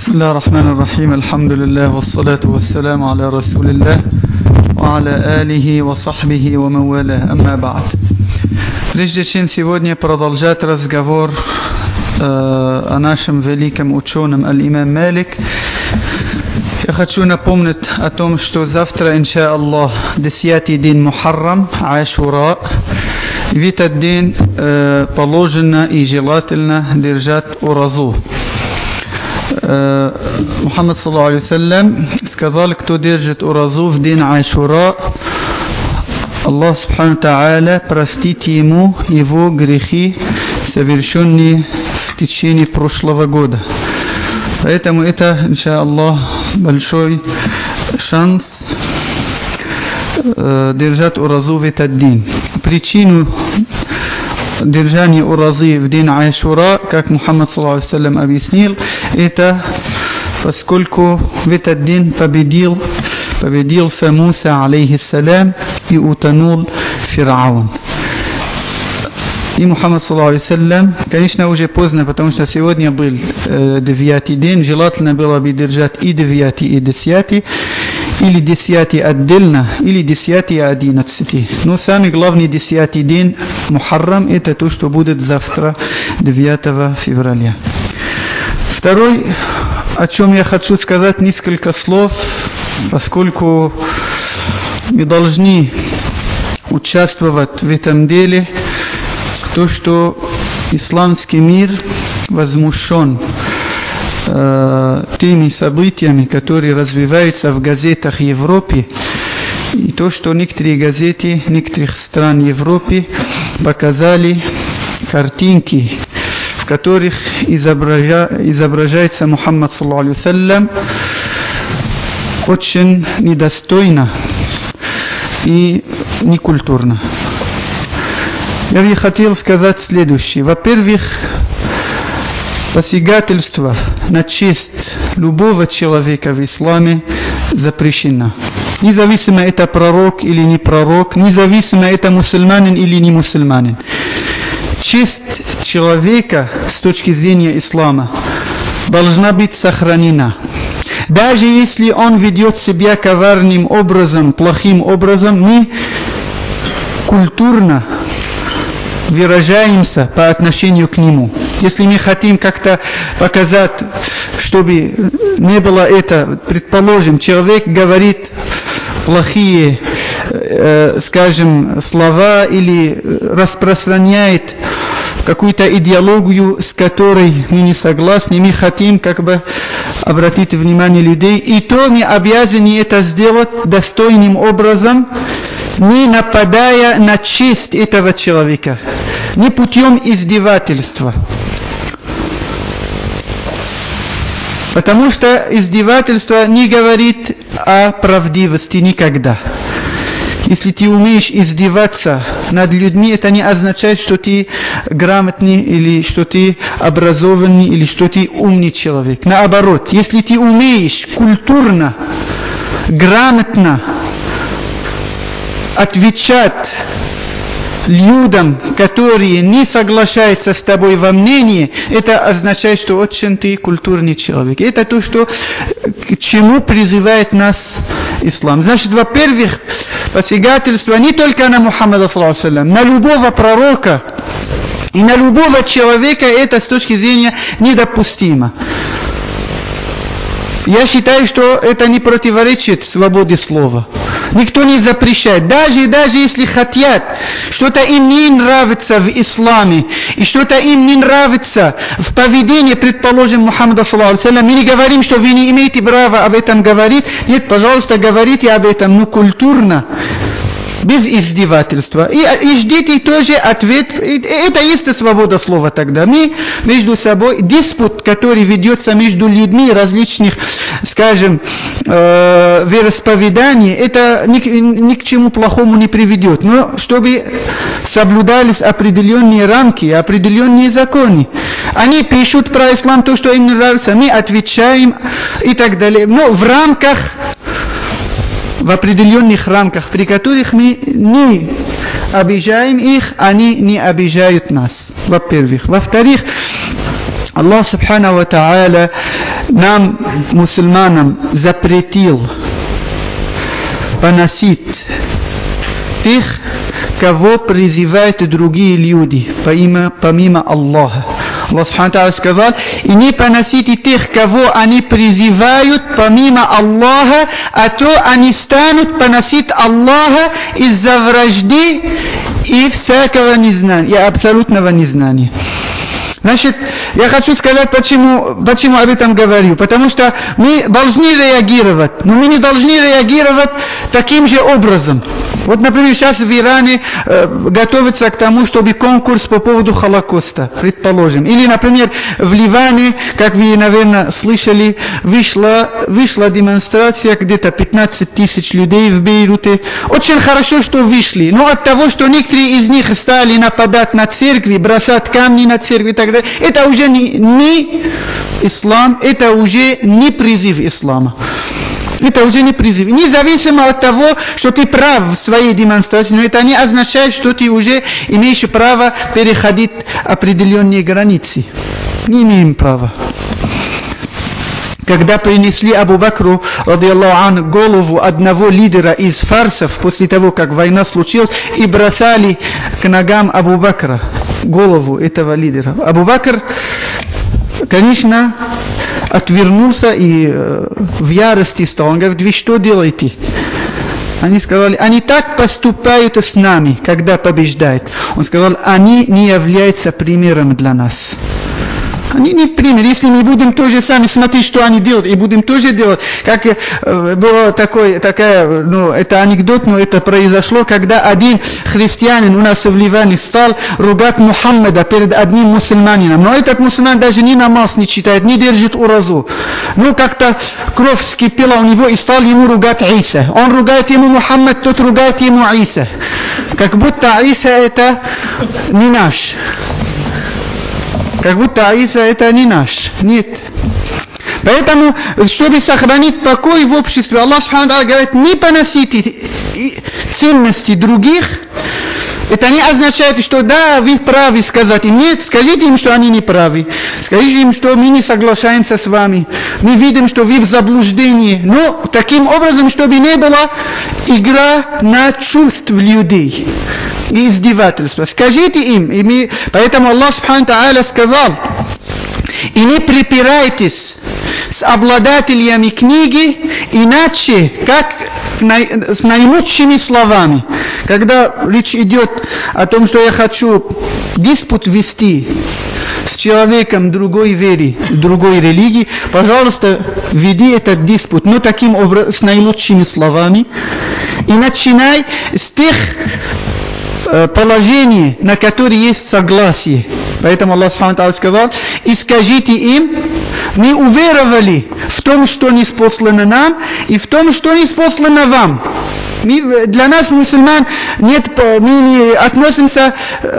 بسم الله الرحمن الرحيم. الحمد لله والصلاة والسلام على رسول الله وعلى آله وصحبه ومن والاه. Амма ба'д. Прежде чем сегодня продолжать разговор о нашем великом ученом аль-имам Малик, я хочу напомнить о том, что завтра, инша Аллах, 10-й день Мухаррам, Ашура. В этот день положено и желательно держать уразу. Мухаммад саллаллаху алейхи вассалям сказал, кто держит уразу в день Ашура, Аллах субхану тааля простит ему его грехи, совершенные в течение прошлого года. Поэтому это, инша Аллах, большой шанс держать уразу в этот день. Причину держания уразы в день Ашура, как Мухаммад саллаллаху алейхи вассалям объяснил, это поскольку в этот день победился Муса алейхиссалям и утонул Фираун. И Мухаммад саллаллаху алейхи вассалям, конечно, уже поздно, потому что сегодня был 9-й день, желательно было бы держать и 9-й, и 10-й, или 10-й отдельно, или 10-й и 11-й. Но самый главный 10-й день Мухаррам, это то, что будет завтра, 9 февраля. Второй, о чем я хочу сказать несколько слов, поскольку мы должны участвовать в этом деле, то, что исламский мир возмущен теми событиями, которые развиваются в газетах Европы, и то, что некоторые газеты некоторых стран Европы показали картинки, в которых изображается Мухаммад саллаллаху алейхи вассалям очень недостойно и некультурно. Я бы хотел сказать следующее. Во-первых, посягательство на честь любого человека в исламе запрещено. Независимо это пророк или не пророк, независимо это мусульманин или не мусульманин. Честь человека с точки зрения ислама должна быть сохранена. Даже если он ведет себя коварным образом, плохим образом, мы культурно выражаемся по отношению к нему. Если мы хотим как-то показать, чтобы не было это, предположим, человек говорит плохие, скажем, слова или распространяет какую-то идеологию, с которой мы не согласны, мы хотим как бы обратить внимание людей, и то мы обязаны это сделать достойным образом, не нападая на честь этого человека, не путем издевательства. Потому что издевательство не говорит о правдивости никогда. Если ты умеешь издеваться над людьми, это не означает, что ты грамотный, или что ты образованный, или что ты умный человек. Наоборот, если ты умеешь культурно, грамотно отвечать людям, которые не соглашаются с тобой во мнении, это означает, что очень ты культурный человек. Это то, что, к чему призывает нас ислам. Значит, во-первых, посягательство не только на Мухаммада, саллаллаху алейхи вассалям, на любого пророка и на любого человека, это с точки зрения недопустимо. Я считаю, что это не противоречит свободе слова. Никто не запрещает. Даже если хотят, что-то им не нравится в исламе, и что-то им не нравится в поведении, предположим, Мухаммада, саллаллаху алейхи вассалям, мы не говорим, что вы не имеете права об этом говорить. Нет, пожалуйста, говорите об этом, но культурно, без издевательства. И ждите тоже ответ. Это есть свобода слова тогда. Мы между собой, диспут, который ведется между людьми различных, скажем, вероисповеданий, это ни к чему плохому не приведет. Но чтобы соблюдались определенные рамки, определенные законы. Они пишут про ислам то, что им нравится, мы отвечаем и так далее. Но в определенных рамках, при которых мы не обижаем их, они не обижают нас, во-первых. Во-вторых, Аллах Субхану ва Тааля нам, мусульманам, запретил поносить тех, кого призывают другие люди, помимо Аллаха. Аллах Субхану Тааля сказал: и не поносите тех, кого они призывают помимо Аллаха, а то они станут поносить Аллаха из-за вражды и всякого незнания, и абсолютного незнания. Значит, я хочу сказать, почему об этом говорю. Потому что мы должны реагировать, но мы не должны реагировать таким же образом. Вот, например, сейчас в Иране готовится к тому, чтобы конкурс по поводу Холокоста, предположим. Или, например, в Ливане, как вы, наверное, слышали, вышла демонстрация, где-то 15 тысяч людей в Бейруте. Очень хорошо, что вышли. Но от того, что некоторые из них стали нападать на церкви, бросать камни на церкви и так далее, это уже не ислам, это уже не призыв ислама. Это уже не призыв. Независимо от того, что ты прав в своей демонстрации, но это не означает, что ты уже имеешь право переходить определенные границы. Не имеем права. Когда принесли Абу Бакру, радиаллаху анху, голову одного лидера из фарсов, после того, как война случилась, и бросали к ногам Абу Бакра голову этого лидера. Абу Бакр, конечно, отвернулся и в ярости стал. Он говорит: вы что делаете? Они сказали: они так поступают с нами, когда побеждают. Он сказал: они не являются примером для нас. Они не пример. Если мы будем тоже сами смотреть, что они делают, и будем тоже делать, как было такая, это анекдот, но это произошло, когда один христианин у нас в Ливане стал ругать Мухаммада перед одним мусульманином. Но этот мусульман даже ни намаз не читает, не держит уразу. Но как-то кровь вскипела у него и стал ему ругать Иса. Он ругает ему Мухаммад, тот ругает ему Иса. Как будто Иса это не наш. Как будто Иса это не наш. Нет. Поэтому, чтобы сохранить покой в обществе, Аллах Субхану Тааля говорит: не поносите ценности других. Это не означает, что да, вы правы сказать им. Нет, скажите им, что они не правы. Скажите им, что мы не соглашаемся с вами. Мы видим, что вы в заблуждении. Но таким образом, чтобы не была игра на чувств людей и издевательства. Скажите им. Поэтому Аллах Субхану Тааля сказал: и не припирайтесь с обладателями книги, иначе, как с наилучшими словами. Когда речь идет о том, что я хочу диспут вести с человеком другой веры, другой религии, пожалуйста, веди этот диспут, но таким образом, с наилучшими словами, и начинай с тех положений, на которые есть согласие. Поэтому Аллах Субхану Тааля сказал: и скажите им: мы уверовали в том, что ниспослано нам, и в том, что ниспослано вам. Для нас, мусульман, мы не относимся,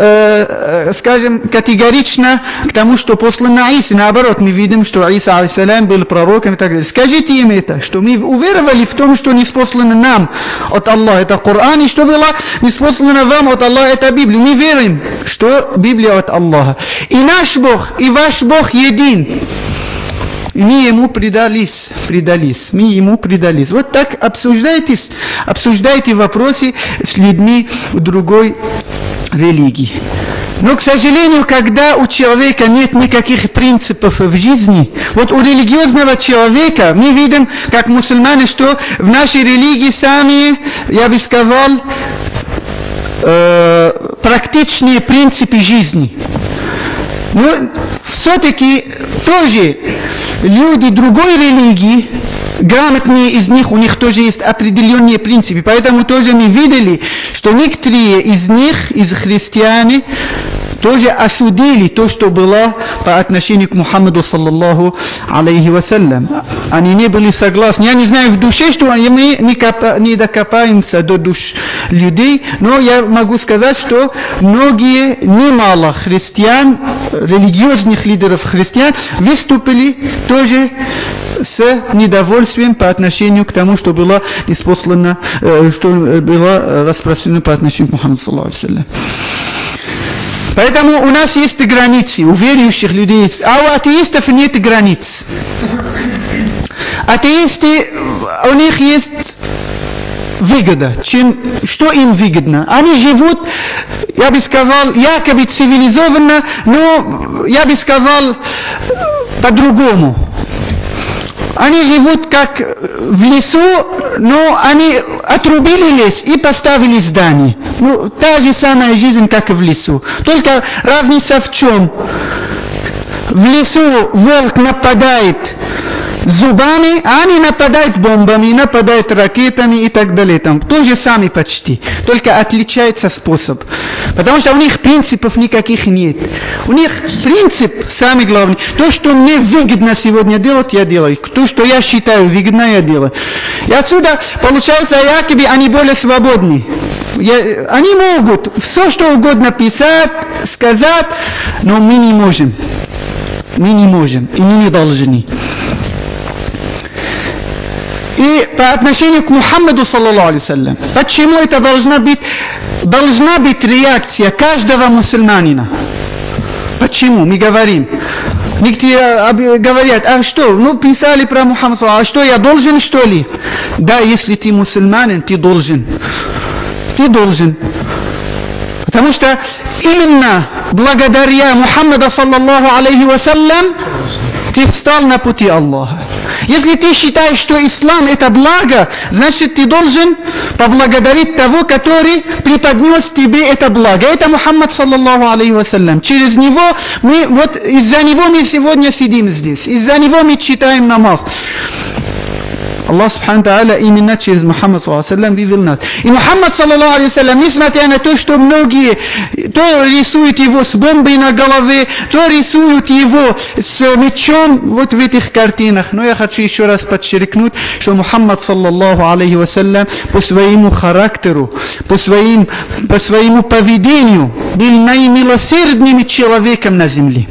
скажем, категорично к тому, что послано Иса. Наоборот, мы видим, что Иса, алейхиссалям, был пророком и так далее. Скажите им это, что мы уверовали в том, что ниспослано нам от Аллаха, это Коран, и что было ниспослано вам от Аллаха, это Библия. Мы верим, что Библия от Аллаха. И наш Бог, и ваш Бог един. Мы ему предались. Вот так обсуждайте вопросы с людьми другой религии. Но, к сожалению, когда у человека нет никаких принципов в жизни, вот у религиозного человека мы видим, как мусульмане, что в нашей религии самые, я бы сказал, практичные принципы жизни. Но все-таки тоже люди другой религии, грамотные из них, у них тоже есть определенные принципы. Поэтому тоже мы видели, что некоторые из них, из христиан, тоже осудили то, что было по отношению к Мухаммаду, саллаллаху алейхи вассалям. Они не были согласны. Я не знаю в душе, что мы не докопаемся до душ людей, но я могу сказать, что многие, немало христиан, религиозных лидеров христиан, выступили тоже с недовольствием по отношению к тому, что было ниспослано, что было распространено по отношению к Мухаммаду, саллаллаху алейхи вассалям. Поэтому у нас есть границы, у верующих людей есть, а у атеистов нет границ. Атеисты, у них есть выгода, что им выгодно. Они живут, я бы сказал, якобы цивилизованно, но я бы сказал по-другому. Они живут как в лесу, но они отрубили лес и поставили здание. Ну, та же самая жизнь, как и в лесу. Только разница в чем? В лесу волк нападает зубами, а они нападают бомбами, нападают ракетами и так далее. Там то же самое почти, только отличается способ. Потому что у них принципов никаких нет. У них принцип самый главный. То, что мне выгодно сегодня делать, я делаю. То, что я считаю выгодно, я делаю. И отсюда получается, якобы они более свободны. Они могут все, что угодно писать, сказать, но мы не можем. Мы не можем, и мы не должны. И по отношению к Мухаммаду, саллаллаху алейхи, почему это должна быть реакция каждого мусульманина? Почему? Мы говорим. Некоторые говорят, а что, писали про Мухаммада, а что, я должен, что ли? Да, если ты мусульманин, ты должен. Ты должен. Потому что именно благодаря Мухаммаду, саллаллаху алейхи вассалям, ты встал на пути Аллаха. Если ты считаешь, что ислам это благо, значит ты должен поблагодарить того, который преподнес тебе это благо. Это Мухаммад, саллаллаху алейхи вассалям. Через него из-за него мы сегодня сидим здесь. Из-за него мы читаем намаз. Аллах Субхану Тааля именно через Мухаммад саллаллаху алейхи вивел нас. И Мухаммад саллаллаху алейхи, несмотря на то, что многие то рисуют его с бомбой на голове, то рисуют его с мечом вот в этих картинах. Но я хочу еще раз подчеркнуть, что Мухаммад саллаллаху алейхи вассалям по своему характеру, по своему поведению был наимилосерднейшим человеком на земле.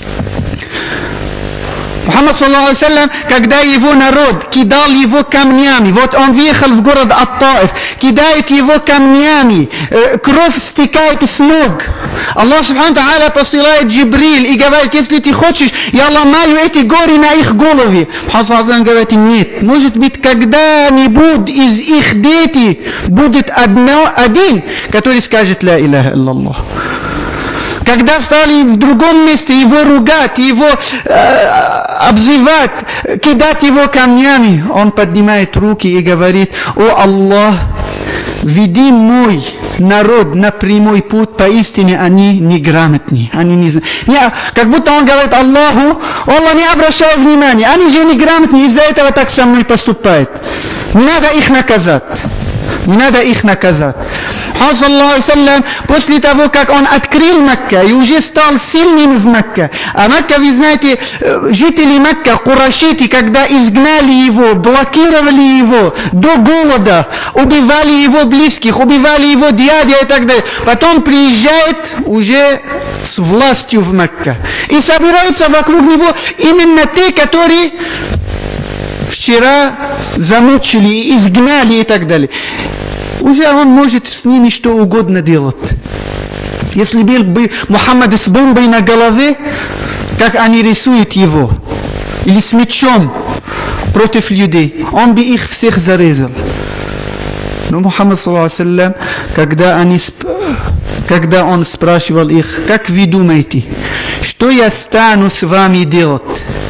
Мухаммад, саллаллаху алейхи вассалям, когда его народ кидал его камнями, вот он въехал в город Ат-Таиф, кидает его камнями, кровь стекает с ног. Аллах Субхану Тааля посылает Джибриль и говорит, если ты хочешь, я ломаю эти горы на их голове. Мухаммад, саллаллаху алейхи вассалям, говорит, нет, может быть, когда-нибудь из их детей будет один, который скажет ла иляха илляллах. Когда стали в другом месте его ругать, его обзывать, кидать его камнями, он поднимает руки и говорит, о Аллах, веди мой народ на прямой путь, поистине они неграмотны, они не знают. Как будто он говорит Аллаху, Аллах не обращал внимания, они же неграмотны, из-за этого так со мной поступают. Не надо их наказать. Не надо их наказать. После того, как он открыл Мекка и уже стал сильным в Мекке, а Мекка, вы знаете, жители Мекка, курайшиты, когда изгнали его, блокировали его до голода, убивали его близких, убивали его дядя и так далее. Потом приезжает уже с властью в Мекке. И собираются вокруг него именно те, которые вчера замучили, изгнали и так далее. Уже он может с ними что угодно делать. Если был бы Мухаммад с бомбой на голове, как они рисуют его, или с мечом против людей, он бы их всех зарезал. Но Мухаммад, саллаллаху алейхи вассалям, когда он спрашивал их, как вы думаете, что я стану с вами делать?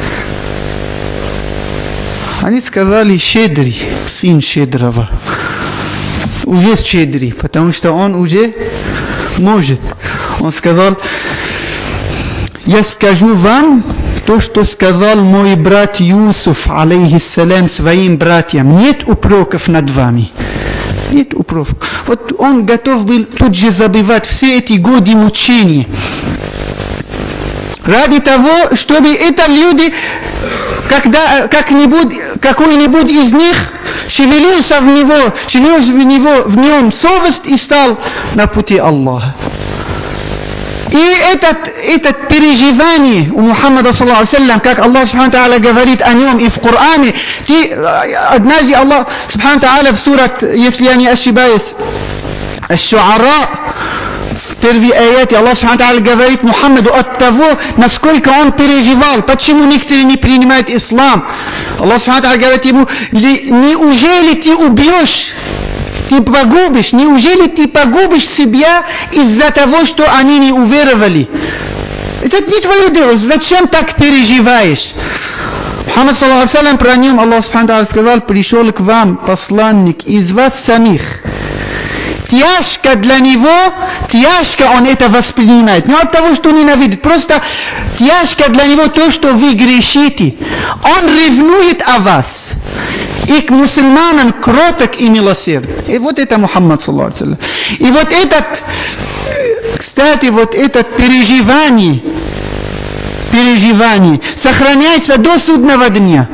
Они сказали, щедрый, сын щедрого. Уже щедрый, потому что он уже может. Он сказал, я скажу вам то, что сказал мой брат Юсуф, алейхиссалям, своим братьям. Нет упреков над вами. Нет упреков. Вот он готов был тут же забывать все эти годы мучений. Ради того, чтобы это люди, когда какой-нибудь из них шевелился в нем совесть и стал на пути Аллаха. И это переживание у Мухаммада, саллаллаху алейхи вассалям, как Аллах Субхану Тааля говорит о нем и в Коране, однажды Аллах Субхану Тааля в сурат, если я не ошибаюсь, Аш-Шу'ара, первой аяте Аллах Субхану говорит Мухаммаду от того, насколько он переживал, почему некоторые не принимают ислам. Аллах Субхану говорит ему: неужели ты убьешь, ты погубишь, неужели ты погубишь себя из-за того, что они не уверовали? Это не твое дело, зачем так переживаешь? Мухаммад саллаллаху алейхи ва саллям, про нем Аллах Субхану сказал: пришел к вам посланник из вас самих. Тяжко для него, тяжко он это воспринимает. Не от того, что ненавидит, просто тяжко для него то, что вы грешите. Он ревнует о вас. И к мусульманам кроток и милосерд. И вот это Мухаммад саллаллаху алейхи ва саллям. И вот этот, кстати, вот это переживание сохраняется до судного дня.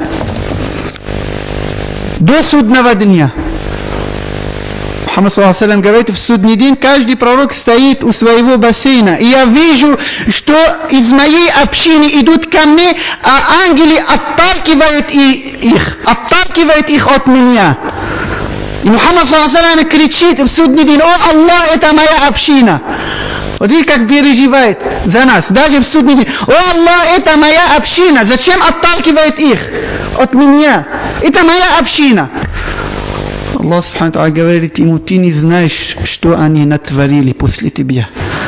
До судного дня. Мухаммад саллаллаху алейхи ва саллям говорит, в судный день каждый пророк стоит у своего бассейна. И я вижу, что из моей общины идут ко мне, а ангелы отталкивают их от меня. И Мухаммад саллаллаху алейхи ва саллям кричит в судный день: о Аллах, это моя община. Вот видите, как переживает за нас, даже в судный день. О Аллах, это моя община, зачем отталкивает их от меня? Это моя община. Аллах Субхану ва Тааля говорит ему: ты не знаешь, что они натворили после тебя.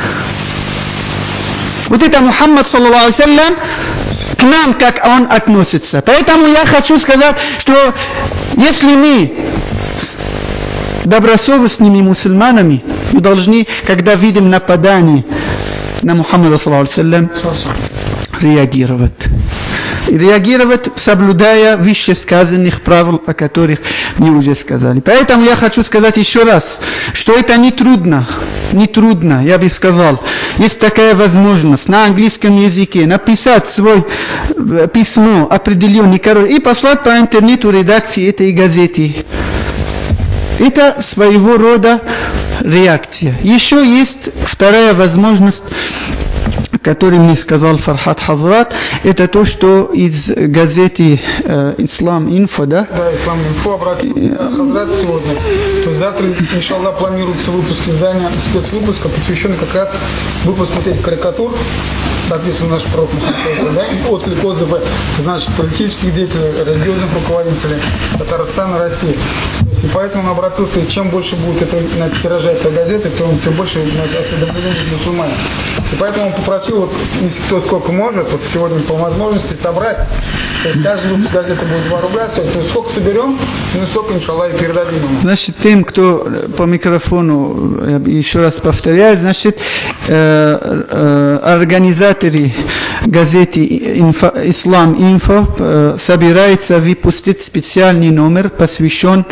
Вот это Мухаммад саллаллаху алейхи ва саллям к нам, как он относится. Поэтому я хочу сказать, что если мы добросовестными мусульманами, мы должны, когда видим нападание на Мухаммада саллаллаху алейхи ва саллям, реагировать. И реагировать, соблюдая вышесказанных правил, о которых мы уже сказали. Поэтому я хочу сказать еще раз, что это не трудно, я бы сказал. Есть такая возможность на английском языке написать свое письмо определенный и послать по интернету редакции этой газеты. Это своего рода реакция. Еще есть вторая возможность, который мне сказал Фархат Хазрат, это то, что из газеты Ислам Инфо, да? Да, Ислам Инфо обратился Хазрат сегодня. То есть завтра, иншаллах, планируется выпуск издания, спецвыпуска, посвященный как раз выпуску этих карикатур, соответственно, наш пророк Мухаммад, да, и отзывы, значит, политических деятелей, религиозных руководителей Татарстана, России. И поэтому он обратился, и чем больше будет тиража этой газеты, тем больше осведомлений мусульман. И поэтому он попросил, вот, если кто сколько может, вот сегодня по возможности собрать. То есть каждый выпуск газеты будет 2 рубля стоить. То есть сколько соберем, ну сколько, иншаллах, и передадим ему. Значит, тем, кто по микрофону, я еще раз повторяю, значит, организаторы газеты Ислам Инфо собираются выпустить специальный номер, посвященным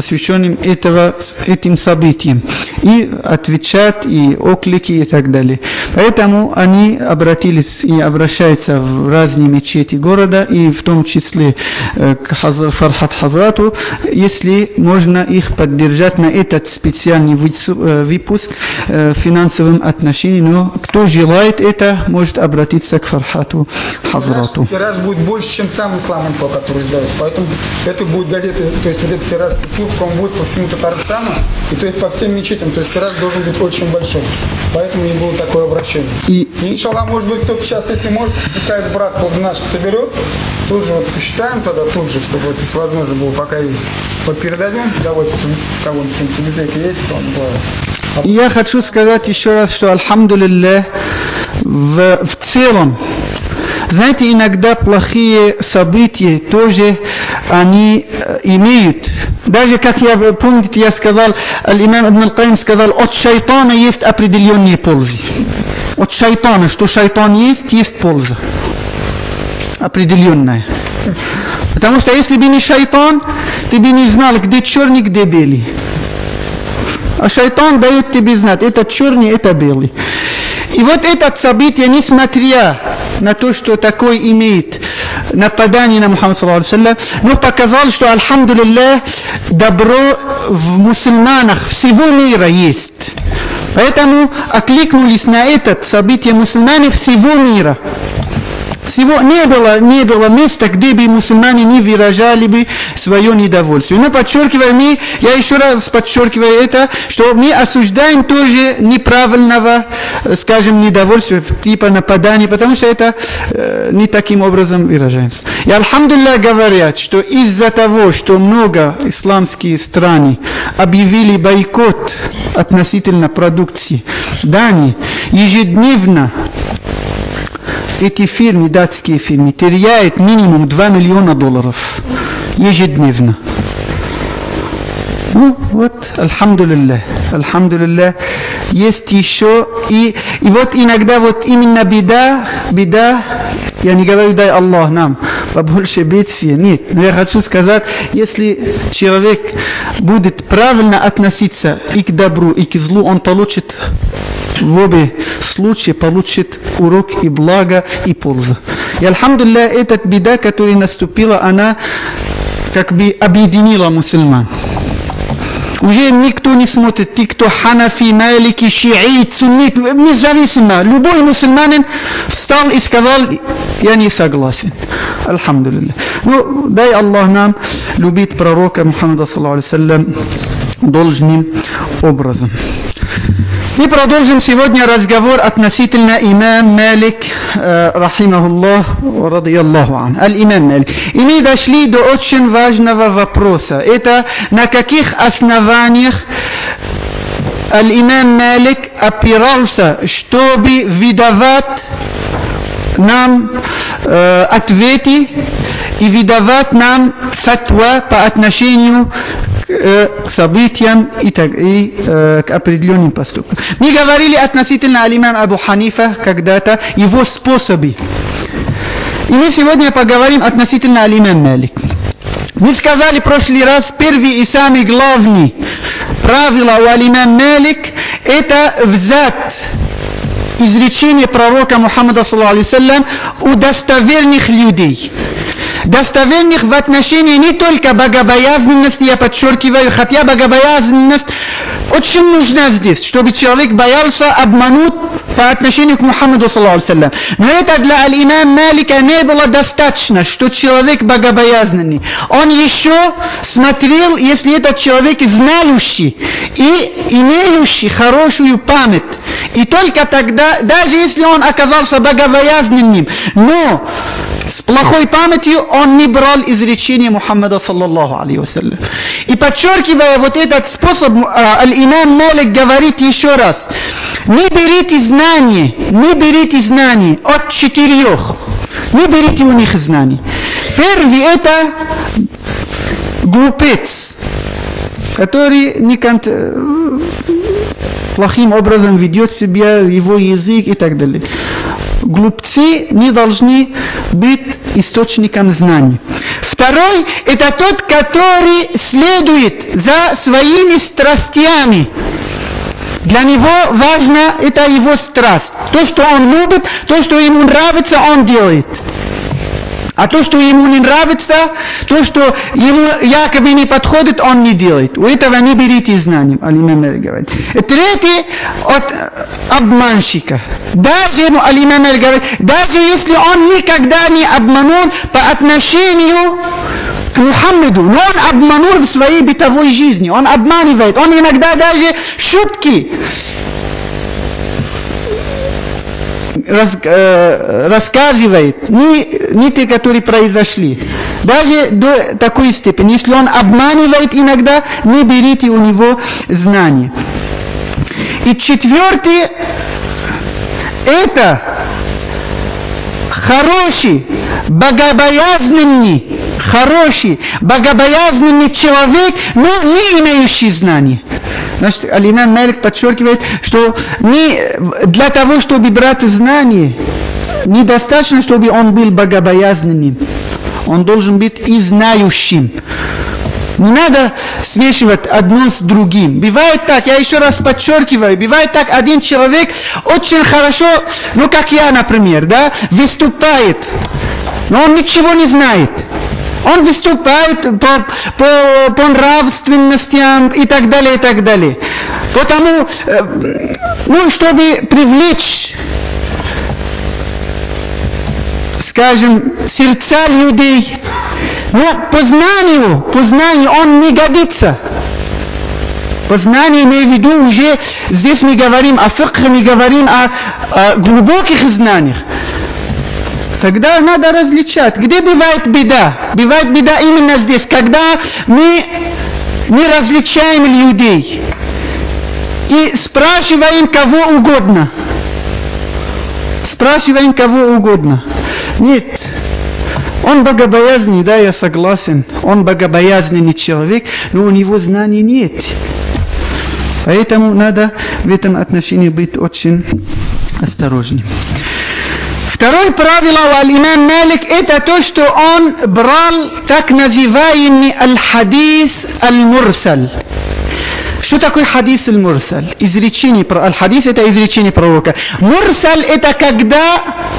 этим событиям. И отвечать, и оклики, и так далее. Поэтому они обратились и обращаются в разные мечети города, и в том числе к Фархат Хазрату, если можно их поддержать на этот специальный выпуск финансовым отношением. Но кто желает это, может обратиться к Фархату Хазрату. Тираж будет больше, чем сам Ислам Инфо, который издается. Поэтому это будет газета, то есть этот тираж, он будет по всему Татарстану, и то есть по всем мечетям. То есть тираж должен быть очень большой. Поэтому и было такое обращение. И иншаллах, может быть, кто-то сейчас, если может, пускай брат наш соберет, тут же вот посчитаем тогда, тут же, чтобы вот, если возможно было, пока есть. Вот передадим, давайте кого-нибудь в библиотеке есть, кто он был. Я хочу сказать еще раз, что альхамдулиллах, в целом, знаете, иногда плохие события тоже они имеют. Даже, как я помните, я сказал, имам Ибн Аль-Кайм сказал, от шайтана есть определенные пользы. От шайтана, что шайтан есть польза. Определенная. Потому что если бы не шайтан, ты бы не знал, где черный, где белый. А шайтан дает тебе знать, это черный, это белый. И вот это событие, несмотря на то, что такое имеет нападание на Мухаммада саллаллаху алейхи ва саллям, но показал, что, альхамдулиллах, добро в мусульманах всего мира есть. Поэтому откликнулись на это событие мусульмане всего мира. Всего не было места, где бы мусульмане не выражали бы свое недовольствие. Но подчеркиваю, я еще раз подчеркиваю это, что мы осуждаем тоже неправильного, скажем, недовольствия, типа нападания, потому что это не таким образом выражается. И альхамдулилля говорят, что из-за того, что много исламских стран объявили бойкот относительно продукции Дании, ежедневно эти фирмы, датские фирмы, теряют минимум $2 миллиона ежедневно. Ну, вот, альхамдулилля, есть еще, и вот иногда вот именно беда, я не говорю, дай Аллах нам побольше бедствия, нет, но я хочу сказать, если человек будет правильно относиться и к добру, и к злу, он получит в обе случаи получит урок и благо, и пользу. И альхамдулилля, эта беда, которая наступила, она как бы объединила мусульман. Уже никто не смотрит, те, кто ханафи, малики, шиит, суннит, независимо. Любой мусульманин встал и сказал, я не согласен. Альхамдулилля. Ну, дай Аллах нам любить пророка Мухаммада, саллаллаху алейхи ва саллям, должным образом. Мы продолжим сегодня разговор относительно имам Малик, рахимахуллах, радиаллаху ан. Аль-имам Малик. И мы дошли до очень важного вопроса. Это на каких основаниях Аль-имам Малик опирался, чтобы выдавать нам ответы и выдавать нам фатва по отношению к событиям и к определенным поступкам. Мы говорили относительно аль-имама Абу Ханифа когда-то, его способы. И мы сегодня поговорим относительно аль-имама Малик. Мы сказали в прошлый раз, первый и самый главный правило у аль-имама Малик – это взять изречение пророка Мухаммада, саллаллаху алейхи ва саллям, у достоверных людей. Достоверных в отношении не только богобоязненности, я подчеркиваю, хотя богобоязненность очень нужна здесь, чтобы человек боялся обмануть по отношению к Мухаммаду, саллаллаху алейхи ва саллям. Но это для аль-имама Малика не было достаточно, что человек богобоязненный. Он еще смотрел, если этот человек знающий и имеющий хорошую память. И только тогда, даже если он оказался богобоязненным, но с плохой памятью, он не брал изречения Мухаммада, саллаллаху алейхи ва саллям. И подчеркивая вот этот способ, аль-имам Малик говорит еще раз, не берите знания от 4, не берите у них знаний. Первый – это глупец, который плохим образом ведет себя, его язык и так далее. Глупцы не должны быть источником знаний. Второй – это тот, который следует за своими страстями. Для него важно это его страсть. То, что он любит, то, что ему нравится, он делает. А то, что ему не нравится, то, что ему якобы не подходит, он не делает. У этого не берите знаний, аль-имам Малик говорит. Третий от обманщика. Даже если он никогда не обманул по отношению к Мухаммаду, но он обманул в своей бытовой жизни, он обманывает, он иногда даже шутки рассказывает, не те, которые произошли. Даже до такой степени. Если он обманывает иногда, не берите у него знания. И четвертый, это хороший, богобоязненный человек, но не имеющий знаний. Значит, аль-имам Малик подчеркивает, что для того, чтобы брать знания, недостаточно, чтобы он был богобоязненным. Он должен быть и знающим. Не надо смешивать одно с другим. Бывает так, я еще раз подчеркиваю, бывает так, один человек очень хорошо, как я, например, выступает, но он ничего не знает. Он выступает по нравственностям и так далее, и так далее. Потому, чтобы привлечь, скажем, сердца людей. Но познанию он не годится. Познание, имею в виду, уже здесь мы говорим о фикхе, мы говорим о глубоких знаниях. Тогда надо различать, где бывает беда. Бывает беда именно здесь, когда мы не различаем людей и спрашиваем кого угодно. Нет, он богобоязненный, да, я согласен. Он богобоязненный человек, но у него знаний нет. Поэтому надо в этом отношении быть очень осторожным. Второе правило у аль-имам Малик это то, что он брал так называемый аль-хадис аль-мурсаль. Что такое хадис аль-мурсаль? Изречение про аль-хадис это изречение пророка. Мурсаль это когда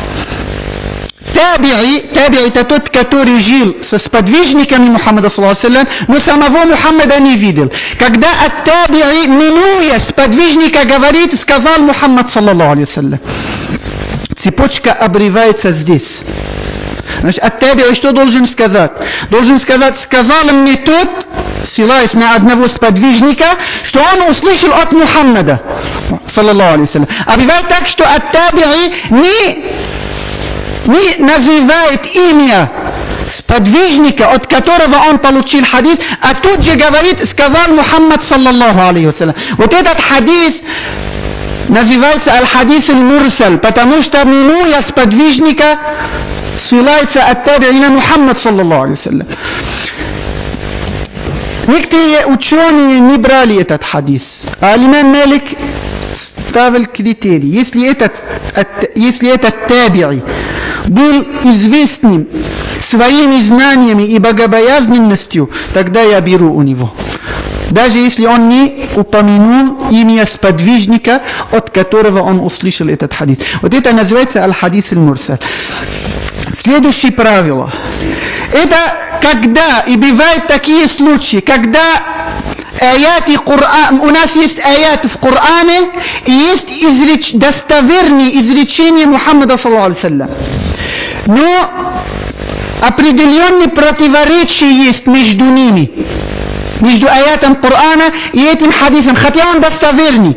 таби'и это тот, который жил со сподвижниками Мухаммада саллаллаху алейхи ва саллям, но самого Мухаммада не видел. Когда ат-таби'и, минуя сподвижника, говорит, сказал Мухаммад саллаллаху алейхи ва саллям. Цепочка обрывается здесь. Значит, ат-таби'и что должен сказать? Должен сказать, сказал мне тот, ссылаясь на одного сподвижника, что он услышал от Мухаммада саллаллаху алейхи ва саллям. А бывает так, что ат-таби'и не называет имя сподвижника, от которого он получил хадис, а тут же говорит, сказал Мухаммад саллаллаху алейхи ва саллям. Вот этот хадис называется аль-хадис аль-мурсаль, потому что минуя сподвижника ссылается ат-таби'и на Мухаммад саллаллаху алейхи ва саллям. Некоторые ученые не брали этот хадис, а имам Малик ставил критерий. Если этот таби'и был известным своими знаниями и богобоязненностью, тогда я беру у него. Даже если он не упомянул имя сподвижника, от которого он услышал этот хадис. Вот это называется аль-хадис аль-мурсаль. Следующее правило. Это когда, и бывают такие случаи, когда аяты Корана, у нас есть аяты в Коране, и есть достоверные изречения Мухаммада саллаллаху алейхи ва саллям. Но определенные противоречия есть между ними, между аятом Корана и этим хадисом, хотя он достоверный.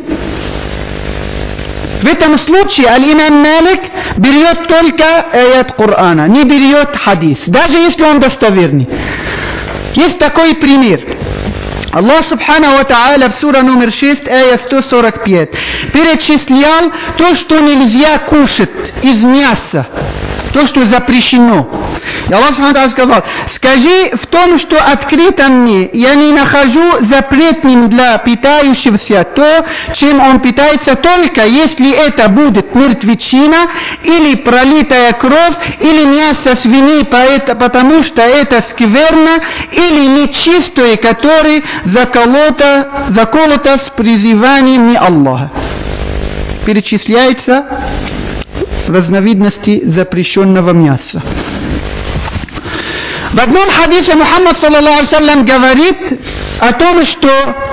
В этом случае аль-имам Малик берет только аят Корана, не берет хадис, даже если он достоверный. Есть такой пример. Аллах Субхану ва Тааля в сура номер 6, ая 145, перечислял то, что нельзя кушать из мяса, то, что запрещено. И Аллах Субхану ва Тааля сказал, скажи в том, что открыто мне, я не нахожу запретным для питающегося то, чем он питается, только если это будет мертвечина, или пролитая кровь, или мясо свиньи, потому что это скверно, или нечистое, которое заколото с призываниями Аллаха. Перечисляется разновидности запрещенного мяса. В одном хадисе Мухаммад саллаллаху алейхи ва саллям говорит о том, что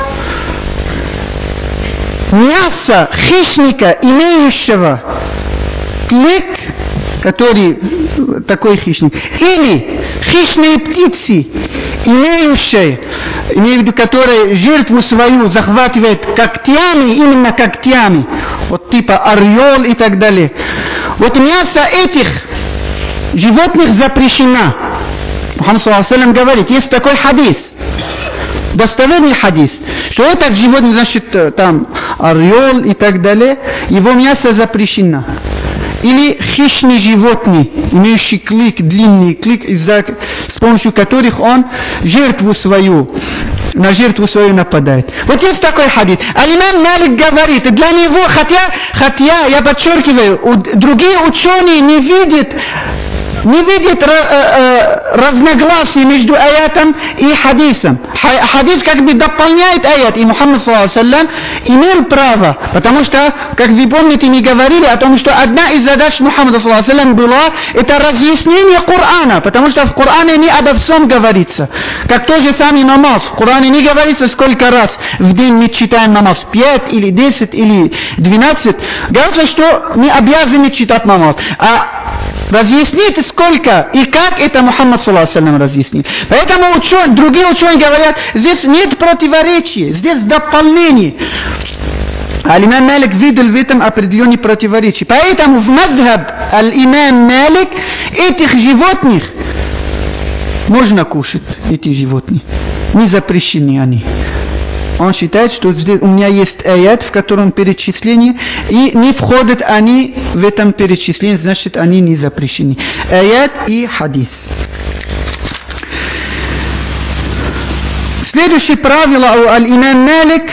мясо хищника, имеющего клык, который такой хищник, или хищные птицы, имею в виду, которые жертву свою захватывает когтями, именно когтями, вот типа орел и так далее. Вот мясо этих животных запрещено. Мухаммад саллаллаху алейхи ва саллям говорит, есть такой хадис, достоверный хадис, что этот животный, значит, там орел и так далее, его мясо запрещено. Или хищные животные, имеющие клык, длинный клык, с помощью которых он на жертву свою нападает. Вот есть такой хадис. Аль-имам Малик говорит, для него, хотя я подчеркиваю, другие ученые не видят разногласий между аятом и хадисом. Хадис как бы дополняет аят, и Мухаммад саллаллаху алейхи ва саллям имел право, потому что, как вы помните, мы говорили о том, что одна из задач Мухаммада саллаллаху алейхи ва саллям была это разъяснение Корана, потому что в Коране не обо всем говорится. Как тот же самый намаз. В Коране не говорится, сколько раз в день мы читаем намаз, 5 или 10 или 12. Говорится, что мы обязаны читать намаз. А разъяснить, сколько и как это Мухаммад ﷺ разъяснил. Поэтому другие ученые говорят, здесь нет противоречия, здесь дополнение. Аль-имам Малик видел в этом определенные противоречия. Поэтому в мазхаб аль-имам Малик этих животных можно кушать, эти животные. Не запрещены они. Он считает, что здесь у меня есть аят, в котором перечисление, и не входят они в этом перечислении, значит, они не запрещены. Аят и хадис. Следующее правило у аль-имам Малик,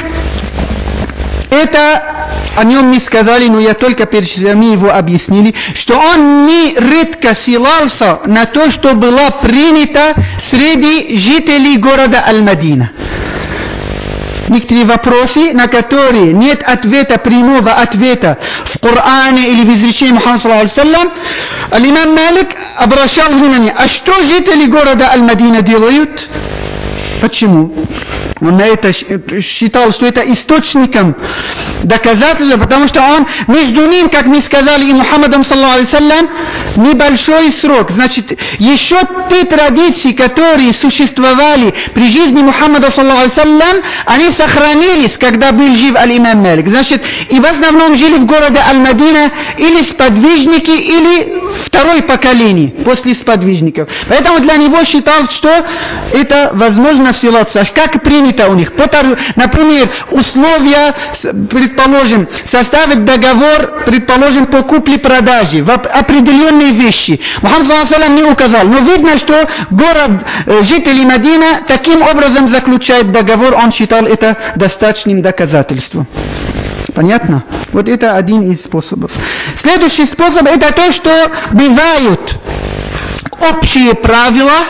это о нем не сказали, но я только перечислил, мы его объяснили, что он не редко ссылался на то, что было принято среди жителей города Аль-Мадина. Некоторые вопросы, на которые нет ответа, прямого ответа в Коране или в изречении Мухаммада саллаллаху алейхи ва саллям, аль-имам Малик обращал внимание, а что жители города Аль-Мадина делают? Почему? Он на это считал, что это источником доказательства, потому что он между ним, как мы сказали, и Мухаммадом саллаллаху алейхи ва саллям, небольшой срок. Значит, еще те традиции, которые существовали при жизни Мухаммада саллаллаху алейхи ва саллям, они сохранились, когда был жив аль-имам Малик. Значит, и в основном жили в городе Аль-Мадина или сподвижники, или второе поколение после сподвижников. Поэтому для него считал, что это возможно ссылаться. Как принято у них? Например, условия, предположим, составить договор, предположим, по купле-продаже в определенные вещи. Мухаммад саллаллаху алейхи ва саллям не указал. Но видно, что жители Медина таким образом заключают договор. Он считал это достаточным доказательством. Понятно? Вот это один из способов. Следующий способ – это то, что бывают общие правила,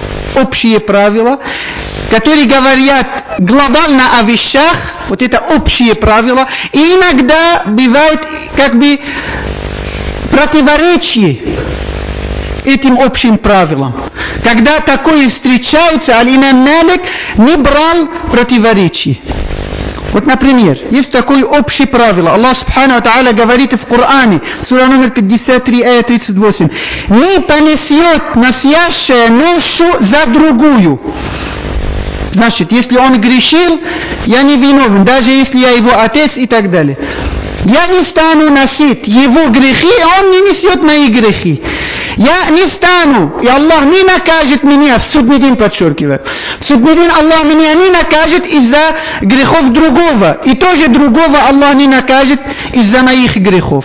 которые говорят глобально о вещах, вот это общие правила, и иногда бывает как бы противоречие этим общим правилам. Когда такое встречается, аль-имам Малик не брал противоречий. Вот, например, есть такое общее правило. Аллах Субхану ва Тааля говорит в Коране, сура номер 53, аят 38. Не понесет носящая ношу за другую. Значит, если он грешил, я не виновен, даже если я его отец и так далее. Я не стану носить его грехи, он не несет мои грехи. Я не стану, и Аллах не накажет меня, в судный день подчеркиваю. В судный день Аллах меня не накажет из-за грехов другого. И тоже другого Аллах не накажет из-за моих грехов.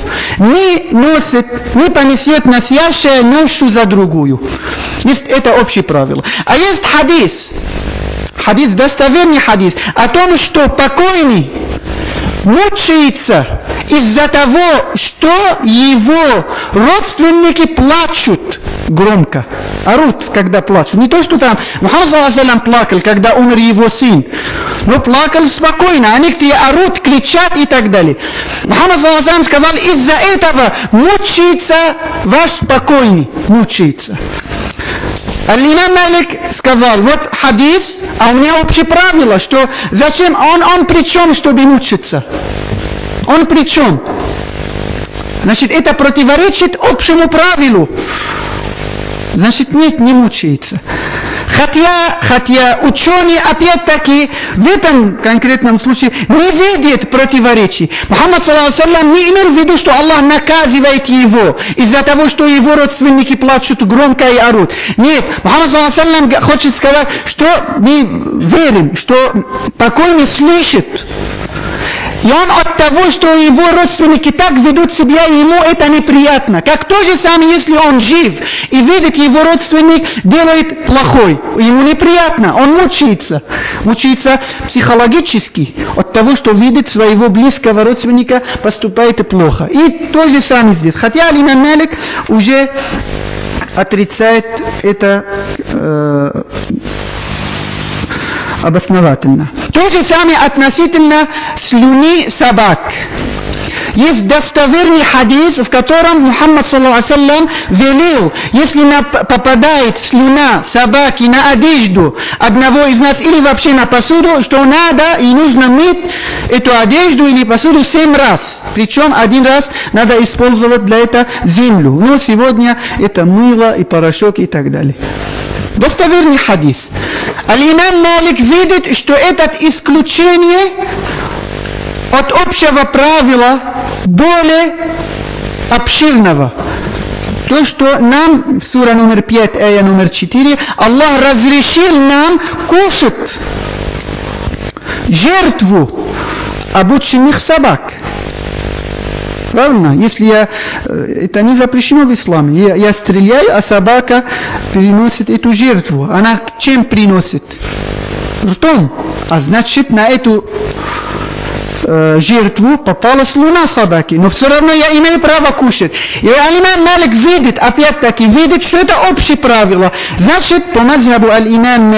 Не понесет носящая ношу за другую. Есть это общее правило. А есть хадис, достоверный хадис, о том, что покойный мучается из-за того, что его родственники плачут громко, орут, когда плачут. Не то, что там Мухаммад саллаллаху алейхи ва саллям плакал, когда умер его сын, но плакал спокойно, а некоторые орут, кричат и так далее. Мухаммад саллаллаху алейхи ва саллям сказал, из-за этого мучается ваш покойный, мучается. Аль-имам Малик сказал, вот хадис, а у меня общее правило, что зачем, он при чем, чтобы мучиться? Он при чем? Значит, это противоречит общему правилу. Значит, нет, не мучается. Хотя ученые, опять-таки, в этом конкретном случае не видят противоречий. Мухаммад саллаллаху алейхи ва саллям не имел в виду, что Аллах наказывает его из-за того, что его родственники плачут громко и орут. Нет, Мухаммад саллаллаху алейхи ва саллям хочет сказать, что мы верим, что покойный слышит. И он от того, что его родственники так ведут себя, ему это неприятно. Как то же самое, если он жив и видит, его родственник делает плохой. Ему неприятно, он мучается. Мучается психологически от того, что видит своего близкого родственника поступает плохо. И то же самое здесь. Хотя аль-имам Малик уже отрицает это обосновательно. То же самое относительно слюни собак. есть достоверный хадис, в котором Мухаммад ﷺ велел, если попадает слюна собаки на одежду одного из нас или вообще на посуду, что надо и нужно мыть эту одежду или посуду 7 раз. Причем 1 раз надо использовать для этого землю. Но сегодня это мыло и порошок и так далее. Достоверный хадис. Аль-имам Малик видит, что это исключение от общего правила более обширного. То, что нам в сура номер 5, ая номер 4, Аллах разрешил нам кушать жертву обученных собак. Правильно? Если это не запрещено в исламе. Я стреляю, а собака приносит эту жертву. Она чем приносит? Ртом. А значит, на эту жертву попала слюна собаки. Но все равно я имею право кушать. И аль-имам Малик видит, опять-таки, видит, что это общее правило. Значит, по мазхабу аль-имам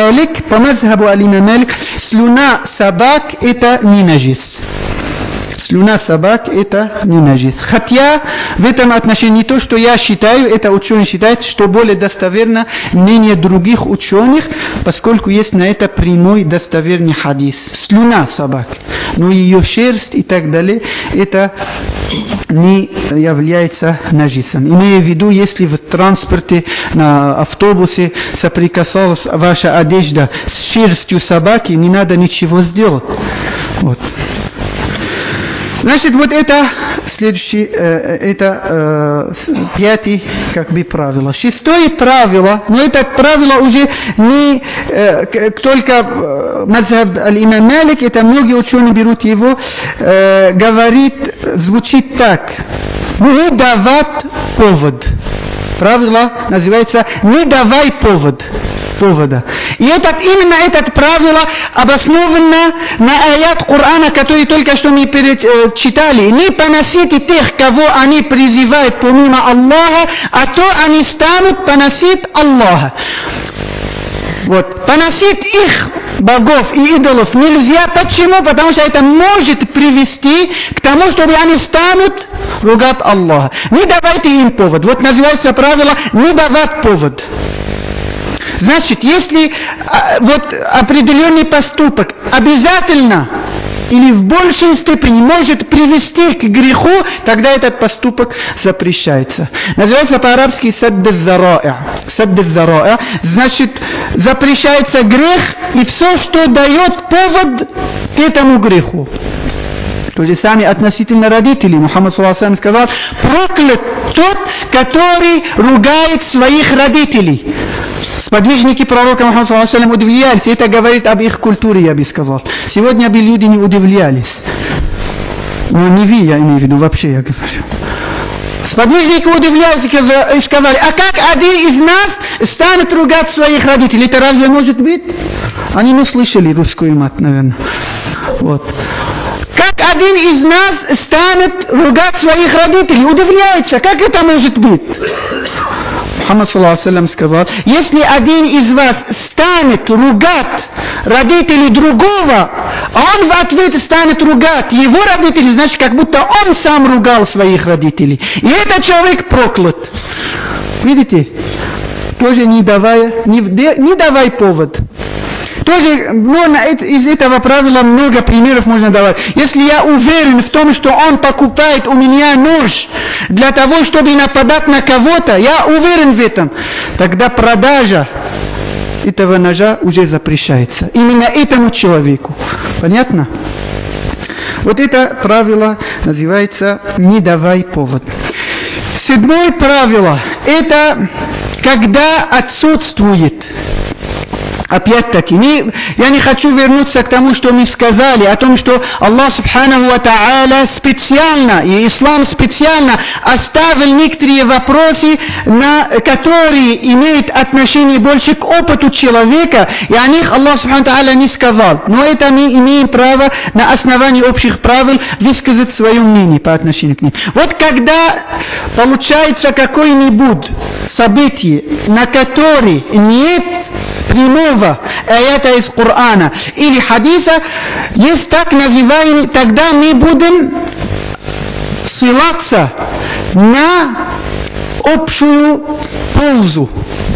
Малик, слюна собак это не наджис. Слюна собак это не наджис. Хотя в этом отношении не то, что я считаю, это ученые считают, что более достоверно мнение других ученых, поскольку есть на это прямой достоверный хадис. Слюна собак, но ее шерсть и так далее, это не является наджисом. Имея в виду, если в транспорте, на автобусе соприкасалась ваша одежда с шерстью собаки, не надо ничего сделать. Вот. Значит, вот это следующее, это 5-е как бы правило. 6-е правило, но это правило уже не только мазхаб аль-имам Малик, это многие ученые берут его, говорит, звучит так: не давать повод. Правило называется «не давай повода». И именно это правило обосновано на аят Корана, который только что мы перечитали. Не поносите тех, кого они призывают помимо Аллаха, а то они станут поносить Аллаха. Вот. Поносить их богов и идолов нельзя. Почему? Потому что это может привести к тому, чтобы они станут ругать Аллаха. Не давайте им повод. Вот называется правило «не давать повод». Значит, если вот определенный поступок обязательно или в большей степени может привести к греху, тогда этот поступок запрещается. Называется по-арабски садд-ад-зара'i. Садд-ад-зара'i, значит, запрещается грех и все, что дает повод к этому греху. То же самое относительно родителей. Мухаммад ﷺ сказал: проклят тот, который ругает своих родителей. Сподвижники пророка Мухаммада ﷺ удивлялись. Это говорит об их культуре, я бы сказал. Сегодня бы люди не удивлялись. Но не вы, я имею в виду, вообще я говорю. Сподвижники удивлялись и сказали: а как один из нас станет ругать своих родителей? Это разве может быть? Они не слышали русскую мать, наверное. Вот. Как один из нас станет ругать своих родителей? Удивляется, как это может быть? Мухаммад ﷺ сказал: если один из вас станет ругать родителей другого, а он в ответ станет ругать его родителей, значит, как будто он сам ругал своих родителей. И этот человек проклят. Видите? Тоже не давай повод. Тоже, из этого правила много примеров можно давать. Если я уверен в том, что он покупает у меня нож для того, чтобы нападать на кого-то, я уверен в этом, тогда продажа этого ножа уже запрещается. Именно этому человеку. Понятно? Вот это правило называется «не давай повод». 7-е правило – это когда отсутствует. Опять-таки, я не хочу вернуться к тому, что мы сказали, о том, что Аллах Субханаху ва Та'аля специально, и Ислам специально оставил некоторые вопросы, которые имеют отношение больше к опыту человека, и о них Аллах Субханаху ва Та'аля не сказал. Но это мы имеем право на основании общих правил высказать свое мнение по отношению к ним. Вот когда получается какое-нибудь событие, на которое нет прямого аята из Корана или хадиса, есть так называемый, тогда мы будем ссылаться на общую пользу.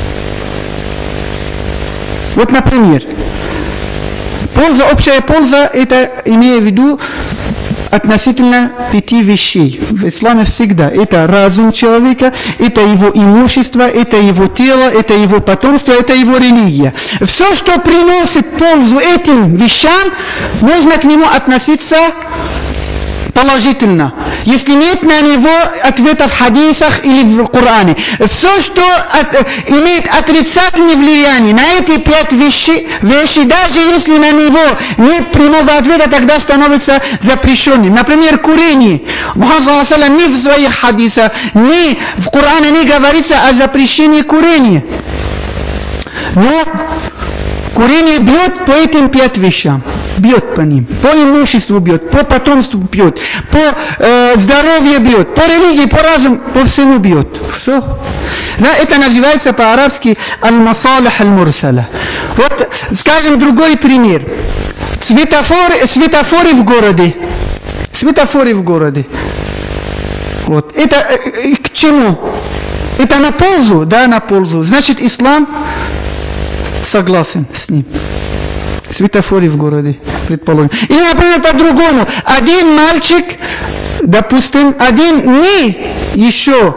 Вот, например, общая польза, это имея в виду относительно 5 вещей. В исламе всегда это разум человека, это его имущество, это его тело, это его потомство, это его религия. Все, что приносит пользу этим вещам, можно к нему относиться положительно, если нет на него ответа в хадисах или в Коране. Все, что имеет отрицательное влияние на эти 5 вещей, даже если на него нет прямого ответа, тогда становится запрещенным. Например, курение. Мухаммад ни в своих хадисах, ни в Коране не говорится о запрещении курения. Но курение бьет по этим 5 вещам. Бьет по ним, по имуществу бьет, по потомству бьет, по здоровью бьет, по религии, по разуму, по всему бьет. Все. Да, это называется по-арабски аль-масалих аль-мурсаля. Вот, скажем, другой пример. Светофоры в городе. Светофоры в городе. Вот. Это к чему? Это на пользу? Да, на пользу. Значит, ислам согласен с ним. Светофоры в городе, предположим. Или, например, по-другому. Один мальчик, допустим, один не еще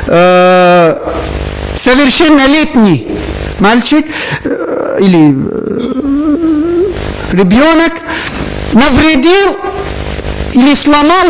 совершеннолетний мальчик или ребенок навредил или сломал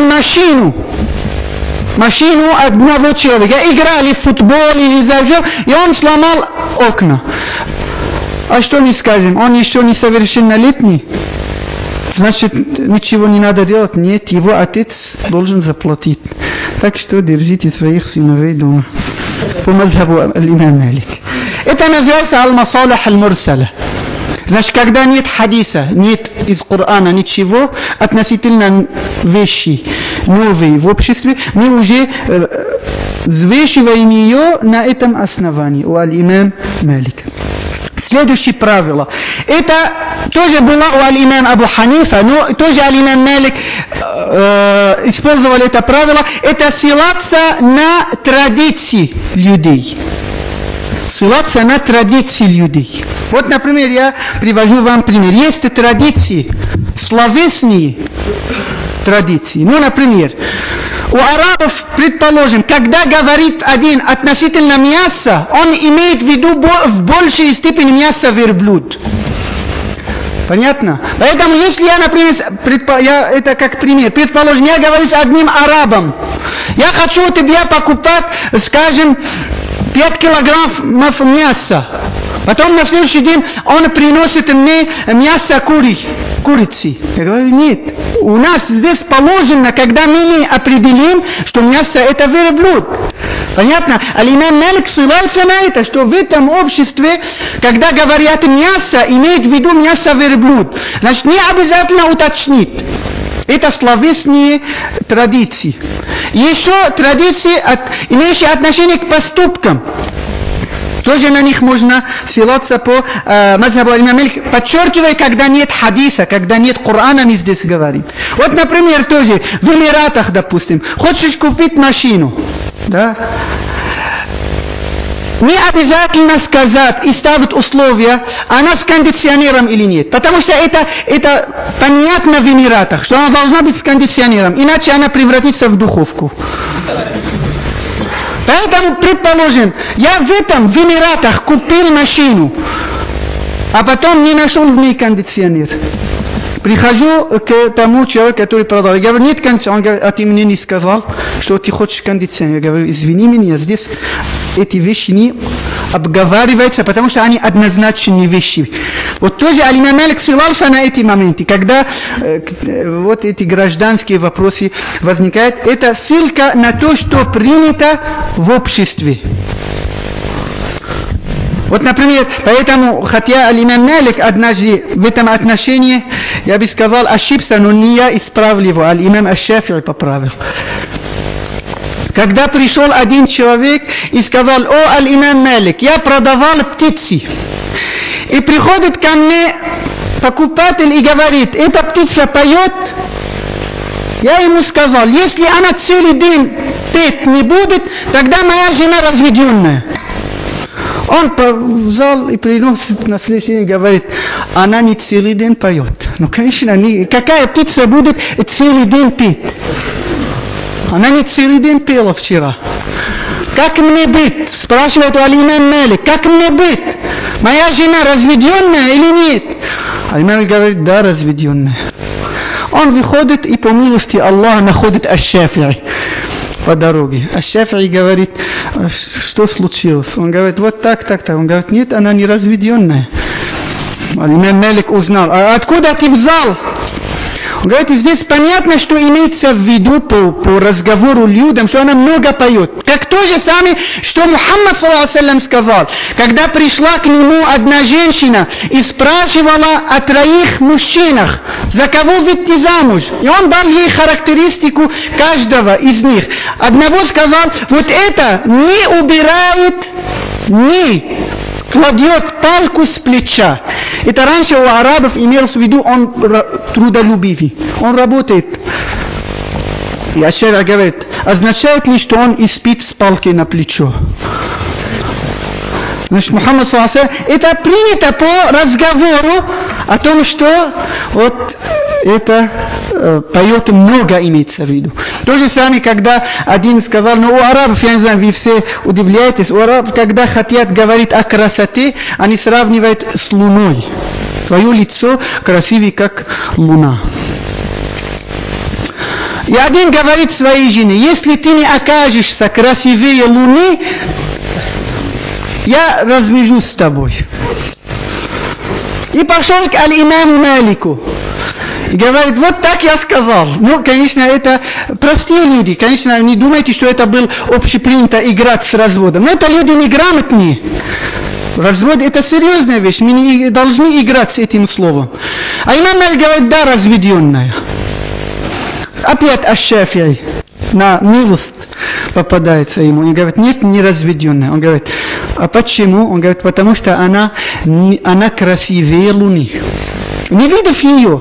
машину одного человека. Играли в футбол или зажжел, и он сломал окна. А что мы скажем? Он еще не совершеннолетний? Значит, ничего не надо делать? Нет, его отец должен заплатить. Так что держите своих сыновей дома. По мазхабу имам Малик. Это называется аль-масалих аль-мурсаля. Значит, когда нет хадиса, нет из Корана ничего относительно вещей новые в обществе, мы уже взвешиваем ее на этом основании у аль-имам Малика. Следующее правило. Это тоже было у аль-имам Абу Ханифа, но тоже аль-имам Малик использовал это правило. Это ссылаться на традиции людей. Ссылаться на традиции людей. Вот, например, я привожу вам пример. Есть традиции, словесные традиции. Ну, например, у арабов, предположим, когда говорит один относительно мяса, он имеет в виду в большей степени мясо верблюд. Понятно? Поэтому, если я, например, это как пример, предположим, я говорю с одним арабом, я хочу у тебя покупать, скажем, 5 килограммов мяса. Потом на следующий день он приносит мне мясо курицы. Я говорю, нет. У нас здесь положено, когда мы не определим, что мясо это верблюд. Понятно? Аль-имам Малик ссылается на это, что в этом обществе, когда говорят мясо, имеют в виду мясо верблюд. Значит, не обязательно уточнить. Это словесные традиции. Еще традиции, имеющие отношение к поступкам. Тоже на них можно ссылаться по мазхабу аль-имам Малик, подчеркивая, когда нет хадиса, когда нет Корана, мы здесь говорим. Вот, например, тоже в Эмиратах, допустим, хочешь купить машину, да? Не обязательно сказать и ставить условия, она с кондиционером или нет. Потому что это понятно в Эмиратах, что она должна быть с кондиционером, иначе она превратится в духовку. Поэтому, предположим, я в Эмиратах купил машину, а потом не нашел в ней кондиционер. Прихожу к тому человеку, который продал. Я говорю, нет кондиционера. Он говорит, а ты мне не сказал, что ты хочешь кондиционер. Я говорю, извини меня, здесь эти вещи не обговариваются, потому что они однозначные вещи. Вот тоже аль-имам Малик ссылался на эти моменты, когда вот эти гражданские вопросы возникают. Это ссылка на то, что принято в обществе. Вот, например, поэтому, хотя аль-имам Малик однажды в этом отношении, я бы сказал, ошибся, но не я исправил его, аль-имам аш-Шафи'и поправил. Когда пришел один человек и сказал, о, аль-имам Малик, я продавал птицы. И приходит ко мне покупатель и говорит, эта птица поет? Я ему сказал, если она целый день петь не будет, тогда моя жена разведенная. Он взял и приносит на следующий день и говорит, она не целый день поет. Ну, конечно, какая птица будет целый день петь? Она не целый день пела вчера. Как мне быть? Спрашивает Алимам Малик, как мне быть? Моя жена разведенная или нет? Алимам говорит, да, разведенная. Он выходит и по милости Аллаха находит Аш-Шафи'и по дороге. Аш-Шафи'и говорит, что случилось? Он говорит, вот так. Он говорит, нет, она не разведенная. Алимам Малик узнал, а откуда ты взял? Он говорит, здесь понятно, что имеется в виду по разговору людям, что она много поет. Как то же самое, что Мухаммад ﷺ сказал, когда пришла к нему одна женщина и спрашивала о 3 мужчинах, за кого выйти замуж. И он дал ей характеристику каждого из них. Одного сказал, вот это не убирает, не кладет палку с плеча. Это раньше у арабов имелось в виду, он трудолюбивый, он работает. И Аш-Шафи'и говорит, означает ли, что он и спит с палкой на плечо? Значит, Мухаммад ﷺ, это принято по разговору о том, что вот это поет много, имеется в виду. То же самое, когда один сказал, ну у арабов, я не знаю, вы все удивляетесь, у арабов, когда хотят говорить о красоте, они сравнивают с луной. Твое лицо красивее, как луна. И один говорит своей жене, если ты не окажешься красивее луны, я развяжусь с тобой. И пошел к аль-имаму Малику. И говорит, вот так я сказал. Ну, конечно, это простые люди. Конечно, не думайте, что это был общепринято играть с разводом. Но это люди неграмотные. Развод – это серьезная вещь. Мы не должны играть с этим словом. А имам Малик говорит, да, разведенная. Опять Аш-Шафи'и на милость попадается ему. Он говорит, нет, не разведенная. Он говорит, а почему? Он говорит, потому что она красивее луны. Не видев ее,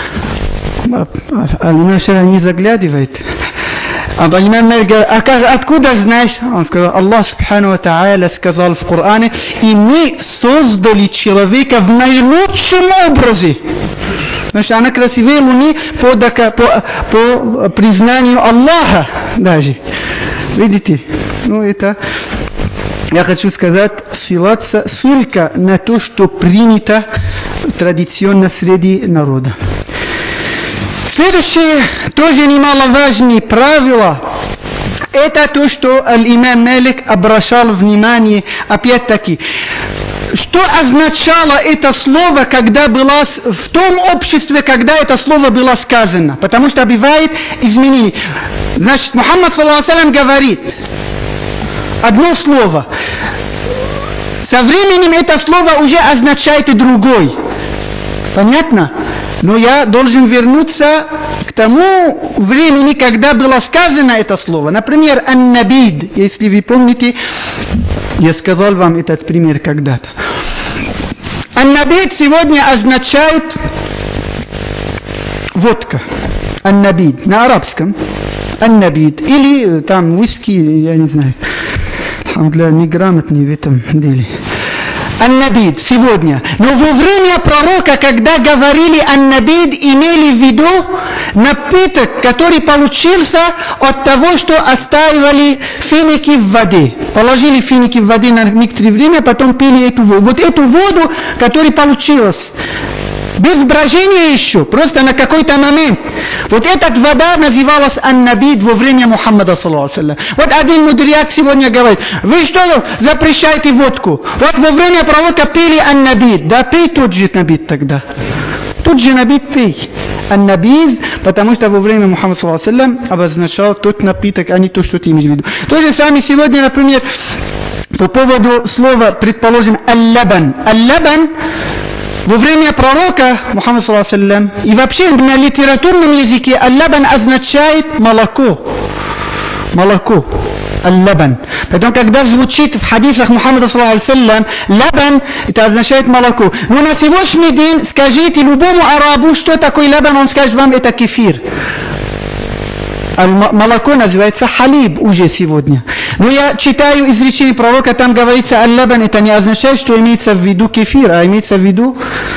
не заглядывает. А имам Малик говорит, откуда знаешь? Он сказал, Аллах Субхану ва Тааля сказал в Коране, и мы создали человека в наилучшем образе. Значит, она красивее луны по признанию Аллаха даже. Видите? Ну, это, я хочу сказать, ссылка на то, что принято традиционно среди народа. Следующее, тоже немаловажное правило, это то, что имам Малик обращал внимание, опять-таки, что означало это слово, когда было в том обществе, когда это слово было сказано. Потому что бывает изменение. Значит, Мухаммад ﷺ говорит одно слово. Со временем это слово уже означает и другой. Понятно? Но я должен вернуться к тому времени, когда было сказано это слово. Например, ан-набид, если вы помните, я сказал вам этот пример когда-то. Ан-набид сегодня означает водка. Ан-набид на арабском. Ан-набид. Или там виски, я не знаю. Для неграмотных в этом деле. Ан-набид сегодня. Но во время пророка, когда говорили ан-набид, имели в виду напиток, который получился от того, что оставили финики в воде. Положили финики в воде на некоторое время, потом пили эту воду. Вот эту воду, которая получилась, без брожения еще, просто на какой-то момент. Вот эта вода называлась ан-набид во время Мухаммада ﷺ. Вот один мудрец сегодня говорит, вы что, запрещаете водку? Вот во время пророка пили ан-набид. Да пей тот же набид тогда. Тот же набид пей. Ан-набид, потому что во время Мухаммада ﷺ обозначал тот напиток, а не то, что ты имеешь в виду. То же самое сегодня, например, по поводу слова, предположим, аль-лабан. Аль-лабан во время пророка Мухаммада ﷺ и вообще на литературном языке аль-лабан означает молоко. Молоко. Аль-лабан. Поэтому, когда звучит в хадисах Мухаммада ﷺ лабан, это означает молоко. Но на сегодняшний день скажите любому арабу, что такое лабан, он скажет вам, это кефир. молоко называется халиб уже сегодня. Но я читаю изречение пророка, там говорится аль-лабан, это не означает, что имеется в виду кефир, а имеется в виду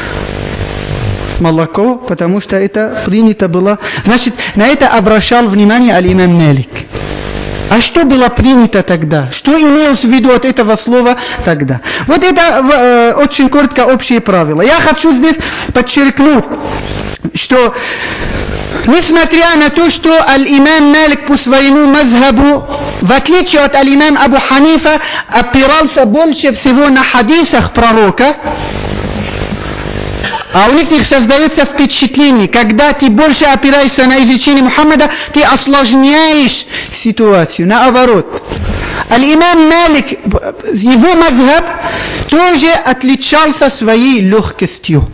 молоко, потому что это принято было. Значит, на это обращал внимание аль-имам Малик. А что было принято тогда? Что имелось в виду от этого слова тогда? Вот это очень коротко общие правила. Я хочу здесь подчеркнуть, что несмотря на то, что аль-имам Малик по своему мазхабу, в отличие от аль-имам Абу Ханифа, опирался больше всего на хадисах пророка, а у них создается впечатление, когда ты больше опираешься на изучение Мухаммада, ты осложняешь ситуацию. Наоборот, аль-имам Малик, его мазхаб тоже отличался своей легкостью.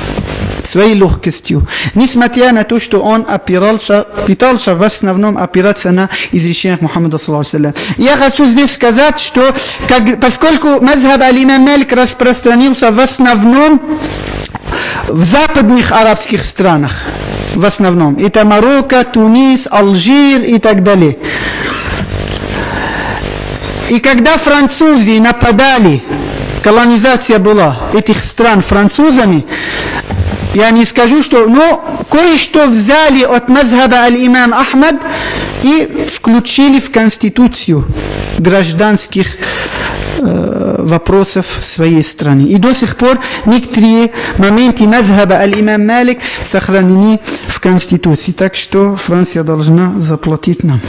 Несмотря на то, что он пытался в основном опираться на изречение Мухаммада саллаллаху алейхи ва саллям. Я хочу здесь сказать, что поскольку мазхаб аль-имам Малик распространился в основном в западных арабских странах, в основном, это Марокко, Тунис, Алжир и так далее. И когда французы нападали, колонизация была этих стран французами, я не скажу, что, но кое-что взяли от мазхаба аль-имам Ахмад и включили в конституцию гражданских вопросов своей страны. И до сих пор некоторые моменты мазхаба аль-имам Малик сохранены в конституции. Так что Франция должна заплатить нам.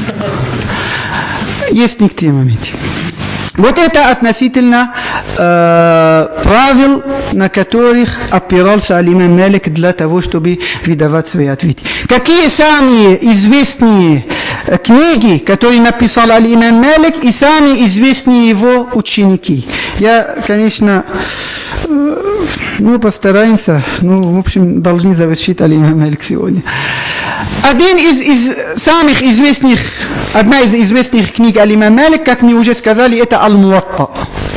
Есть некоторые моменты. Вот это относительно правил, на которых опирался аль-имам Малик для того, чтобы выдавать свои ответы. Какие самые известные книги, которые написал аль-имам Малик, и самые известные его ученики? Я, конечно, постараемся, в общем, должны завершить аль-имам Малик сегодня. Одна из известных книг аль-имам Малик, как мы уже сказали, это Аль-Муатта.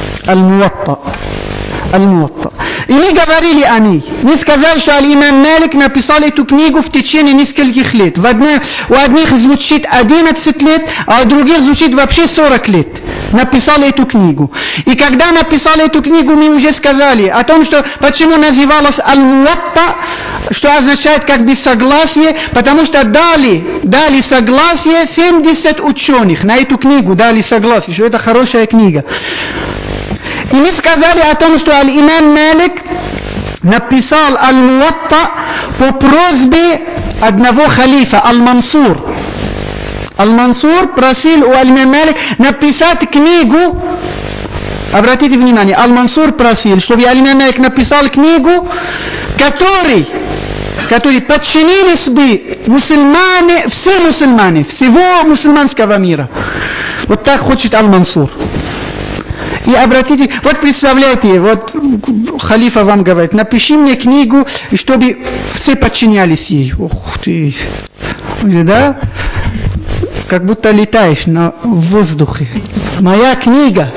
И мы говорили о ней. Мы сказали, что аль-имам Малик написал эту книгу в течение нескольких лет. У одних звучит 11 лет, а у других звучит вообще 40 лет. Написал эту книгу. И когда написал эту книгу, мы уже сказали о том, что почему называлась Аль-Муатта, что означает как бы согласие, потому что дали согласие 70 ученых на эту книгу, дали согласие, что это хорошая книга. И мы сказали о том, что аль-имам Малик написал Аль-Муатта по просьбе одного халифа, Аль-Мансур. Аль-Мансур просил у аль-имам Малик написать книгу. Обратите внимание, Аль-Мансур просил, чтобы аль-имам Малик написал книгу, который подчинились бы все мусульмане, всего мусульманского мира. Вот так хочет Аль-Мансур. И обратите, вот представляете, вот халифа вам говорит, напиши мне книгу, чтобы все подчинялись ей. Ух ты, да? Как будто летаешь в воздухе. Моя книга,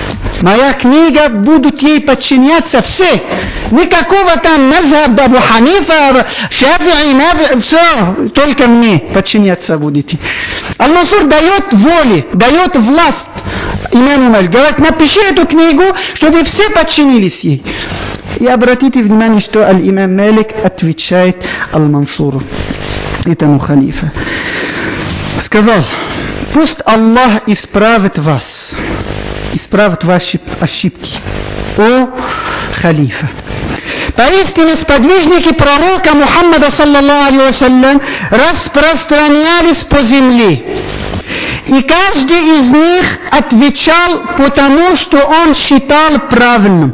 будут ей подчиняться все. Никакого там мазхаб Абу Ханифа, Шафи'и, все, только мне подчиняться будете. Аль-Мансур дает волю, дает власть имаму Малик. Говорит, напиши эту книгу, чтобы все подчинились ей. И обратите внимание, что аль-имам Малик отвечает Аль-Мансуру, этому халифа. Сказал, пусть Аллах исправит вас, исправит ваши ошибки, о халифа. Поистине сподвижники пророка Мухаммада саллаллаху алейхи ва саллям распространялись по земле. И каждый из них отвечал по тому, что он считал правильным.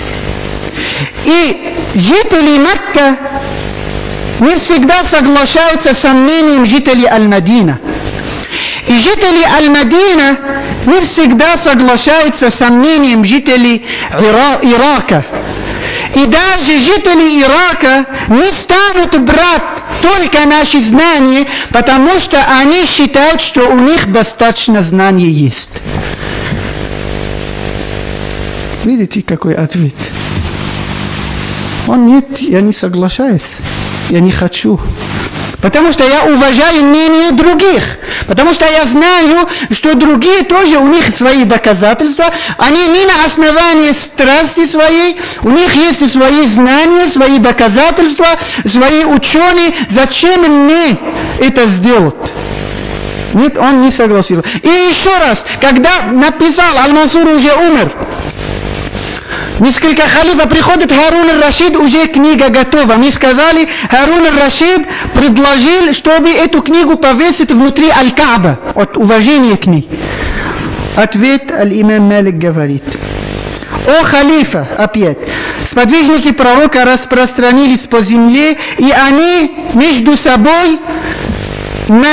И жители Мекки не всегда соглашаются с мнением жителей Аль-Мадина. И жители Аль-Мадина не всегда соглашаются с мнением жителей Ирака. И даже жители Ирака не станут брать только наши знания, потому что они считают, что у них достаточно знаний есть. Видите, какой ответ? Он нет, я не соглашаюсь, я не хочу. Потому что я уважаю мнение других. Потому что я знаю, что другие тоже, у них свои доказательства. Они не на основании страсти своей. У них есть свои знания, свои доказательства, свои ученые. Зачем мне это сделать? Нет, он не согласился. И еще раз, когда написал, Аль-Мансур уже умер. Несколько халифа приходит, Харун ар-Рашид, уже книга готова. Мы сказали, Харун ар-Рашид предложил, чтобы эту книгу повесить внутри Аль-Кааба, от уважения к ней. Ответ Аль-Имам Малик говорит: о халифа, опять, сподвижники пророка распространились по земле, и они между собой на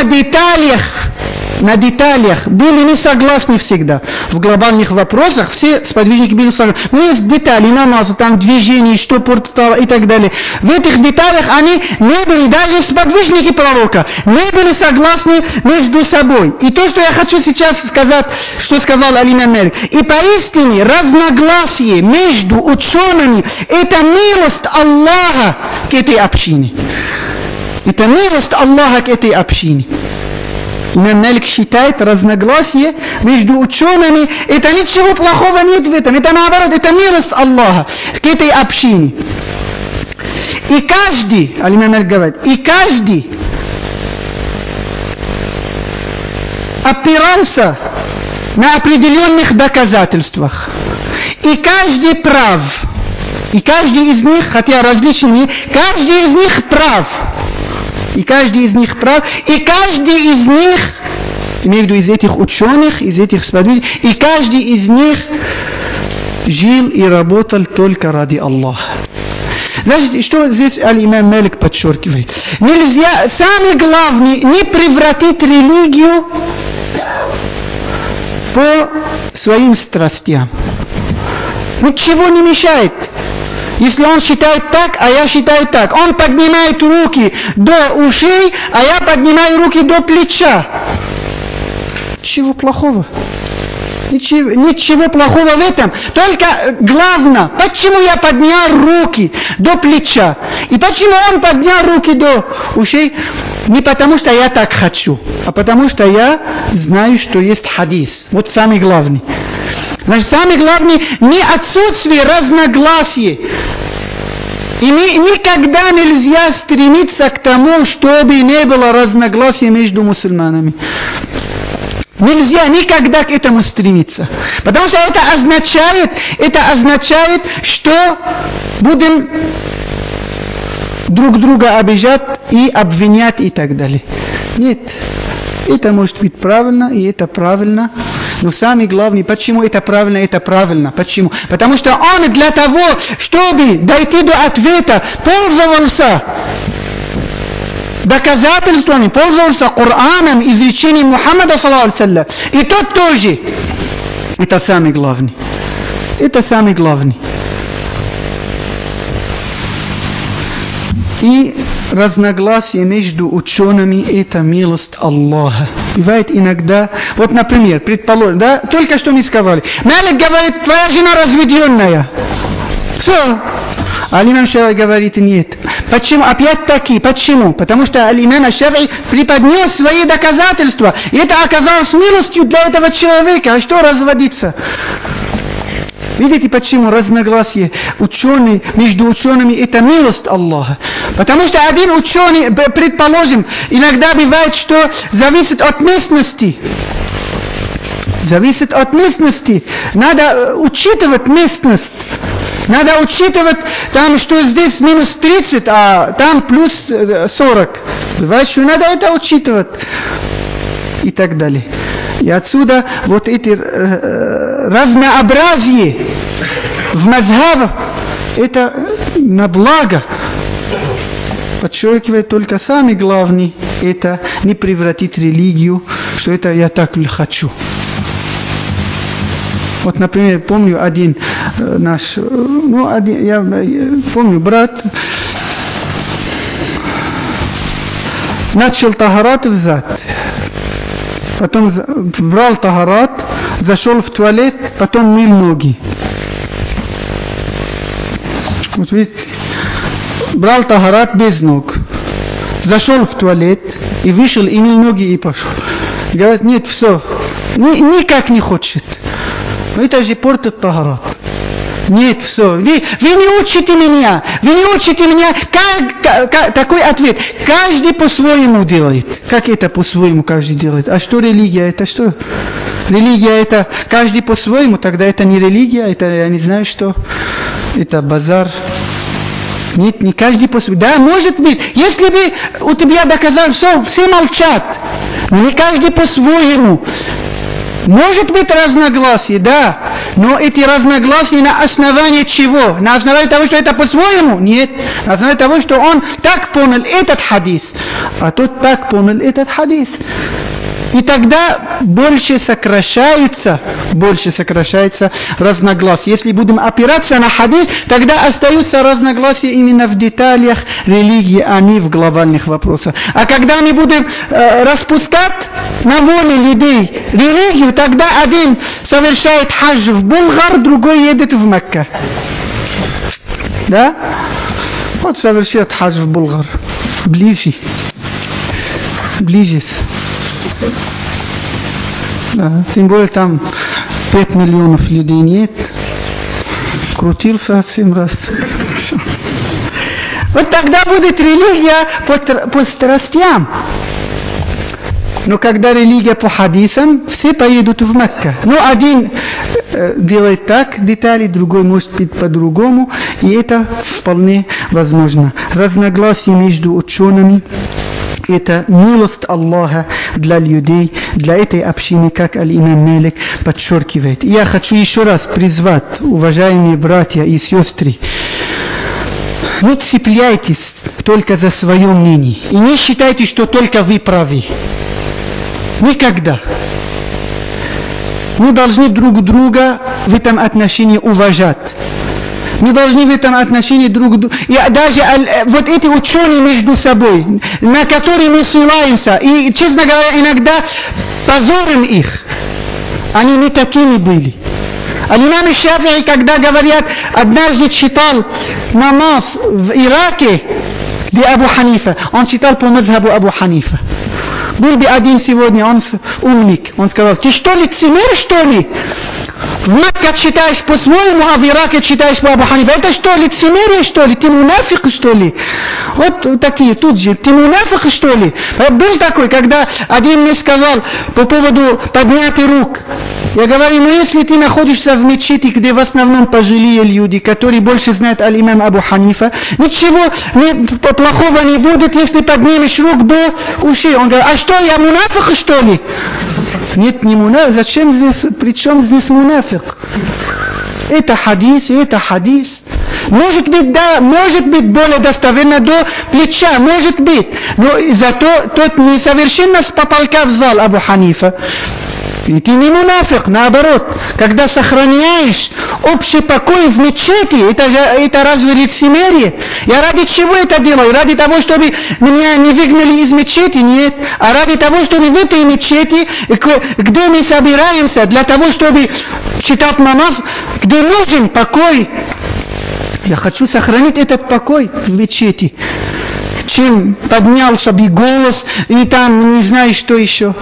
деталях были не согласны всегда. В глобальных вопросах все сподвижники были согласны. Но есть детали намаза, там движение, что портало и так далее. В этих деталях они не были, даже сподвижники пророка, не были согласны между собой. И то, что я хочу сейчас сказать, что сказал Аль-Имам Малик. И поистине разногласие между учеными – это милость Аллаха к этой общине. Это милость Аллаха к этой общине. Имам Малик считает разногласие между учеными, это ничего плохого нет в этом, это наоборот, это милость Аллаха к этой общине. И каждый, Аль-Имам Малик говорит, и каждый опирался на определенных доказательствах. И каждый прав. И каждый из них, хотя различными, каждый из них прав. И каждый из них прав, и каждый из них, имею в виду из этих ученых, из этих сподвижников, и каждый из них жил и работал только ради Аллаха. Значит, что здесь Аль-Имам Малик подчеркивает? Нельзя, самое главное, не превратить религию по своим страстям. Ничего не мешает. Если он считает так, а я считаю так. Он поднимает руки до ушей, а я поднимаю руки до плеча. Ничего плохого. Ничего плохого в этом. Только главное, почему я поднял руки до плеча? И почему он поднял руки до ушей? Не потому, что я так хочу, а потому, что я знаю, что есть хадис. Вот самый главный. Значит, самое главное, не отсутствие разногласий. И никогда нельзя стремиться к тому, чтобы не было разногласий между мусульманами. Нельзя никогда к этому стремиться. Потому что это означает, что будем друг друга обижать и обвинять и так далее. Нет. Это может быть правильно, и это правильно. Но самое главное, почему это правильно, это правильно. Почему? Потому что он для того, чтобы дойти до ответа, пользовался доказательствами, пользовался Кораном, изречением Мухаммада, саллаллаху алейхи ва саллям. И тот тоже. Это самое главное. Это самое главное. И разногласие между учеными – это милость Аллаха. Бывает иногда, вот, например, предположим, да, только что мы сказали, Малик говорит, твоя жена разведенная. Все. А Аль-Имам Шафии говорит, нет. Почему? Опять-таки, почему? Потому что Аль-Имам Шафии преподнес свои доказательства. И это оказалось милостью для этого человека. А что разводиться? Видите, почему разногласие между учеными – это милость Аллаха? Потому что один ученый, предположим, иногда бывает, что зависит от местности. Зависит от местности. Надо учитывать местность. Надо учитывать, там, что здесь минус 30, а там плюс 40. Бывает, что надо это учитывать. И так далее. И отсюда вот эти разнообразие в мазхабах, это на благо. Подчеркивает только самый главный, это не превратить религию, что это я так хочу. Вот, например, помню один наш, я помню, брат начал тахарат взад. Потом брал тахарат, зашел в туалет, потом мыл ноги. Вот видите, брал тахарат без ног. зашел в туалет и вышел, и мыл ноги и пошел. Говорят, нет, все, никак не хочет. Но это же портит тахарат. Нет, все, вы не учите меня, такой ответ. Каждый по-своему делает. Как это по-своему каждый делает? А что религия? Это что? Религия это каждый по-своему, тогда это не религия, это я не знаю что. Это базар. Нет, не каждый по-своему. Да, может быть, если бы у тебя доказал, все молчат. Но не каждый по-своему. Может быть разногласия, да, но эти разногласия на основании чего? На основании того, что это по-своему? Нет, на основании того, что он так понял этот хадис, а тот так понял этот хадис. И тогда больше сокращается разногласия. Если будем опираться на хадис, тогда остаются разногласия именно в деталях религии, а не в глобальных вопросах. А когда мы будем распускать на воле людей религию, тогда один совершает хадж в Булгар, другой едет в Мекку. Да? Вот совершает хадж в Булгар. Ближе. Да, тем более там 5 миллионов людей нет. Крутился 7 раз. Вот тогда будет религия по страстям. Но когда религия по хадисам, все поедут в Мекку. Но один делает так детали, другой может быть по-другому. И это вполне возможно. Разногласия между учеными. Это милость Аллаха для людей, для этой общины, как аль-имам Малик подчеркивает. Я хочу еще раз призвать, уважаемые братья и сестры, не цепляйтесь только за свое мнение. И не считайте, что только вы правы. Никогда. Мы должны друг друга в этом отношении уважать. Мы должны в этом отношении друг друга... И даже вот эти ученые между собой, на которые мы ссылаемся, и, честно говоря, иногда позорим их. Они не такими были. Аль-имам Шафи'и, когда говорят, однажды читал намаз в Ираке, где Абу Ханифа, он читал по мазхабу Абу Ханифа. Был бы один сегодня, он умник. Он сказал, ты что, лицемер, что ли? В Мекке читаешь по-своему, а в Ираке читаешь по Абу Ханифа. Это что, лицемерие, что ли? Ты мунафик, что ли? Вот такие тут же. Ты мунафик, что ли? Был такой, когда один мне сказал по поводу поднятых рук. Я говорю, ну если ты находишься в мечети, где в основном пожилые люди, которые больше знают аль-имам Абу Ханифа, ничего плохого не будет, если поднимешь рук до ушей. Он говорит, а что, я мунафик, что ли? Нет, не мунафик. Зачем здесь, при чем здесь мунафик? Это хадис, и это хадис. Может быть, да, может быть более достоверно до плеча, может быть. Но зато тот несовершенно с потолка взял Абу Ханифа. И ты не мунафик, наоборот. Когда сохраняешь общий покой в мечети, это разве лицемерие? Я ради чего это делаю? Ради того, чтобы меня не выгнали из мечети? Нет. А ради того, чтобы в этой мечети, где мы собираемся, для того, чтобы читать намаз, где нужен покой. Я хочу сохранить этот покой в мечети. Чем поднял себе голос и там не знаю что еще.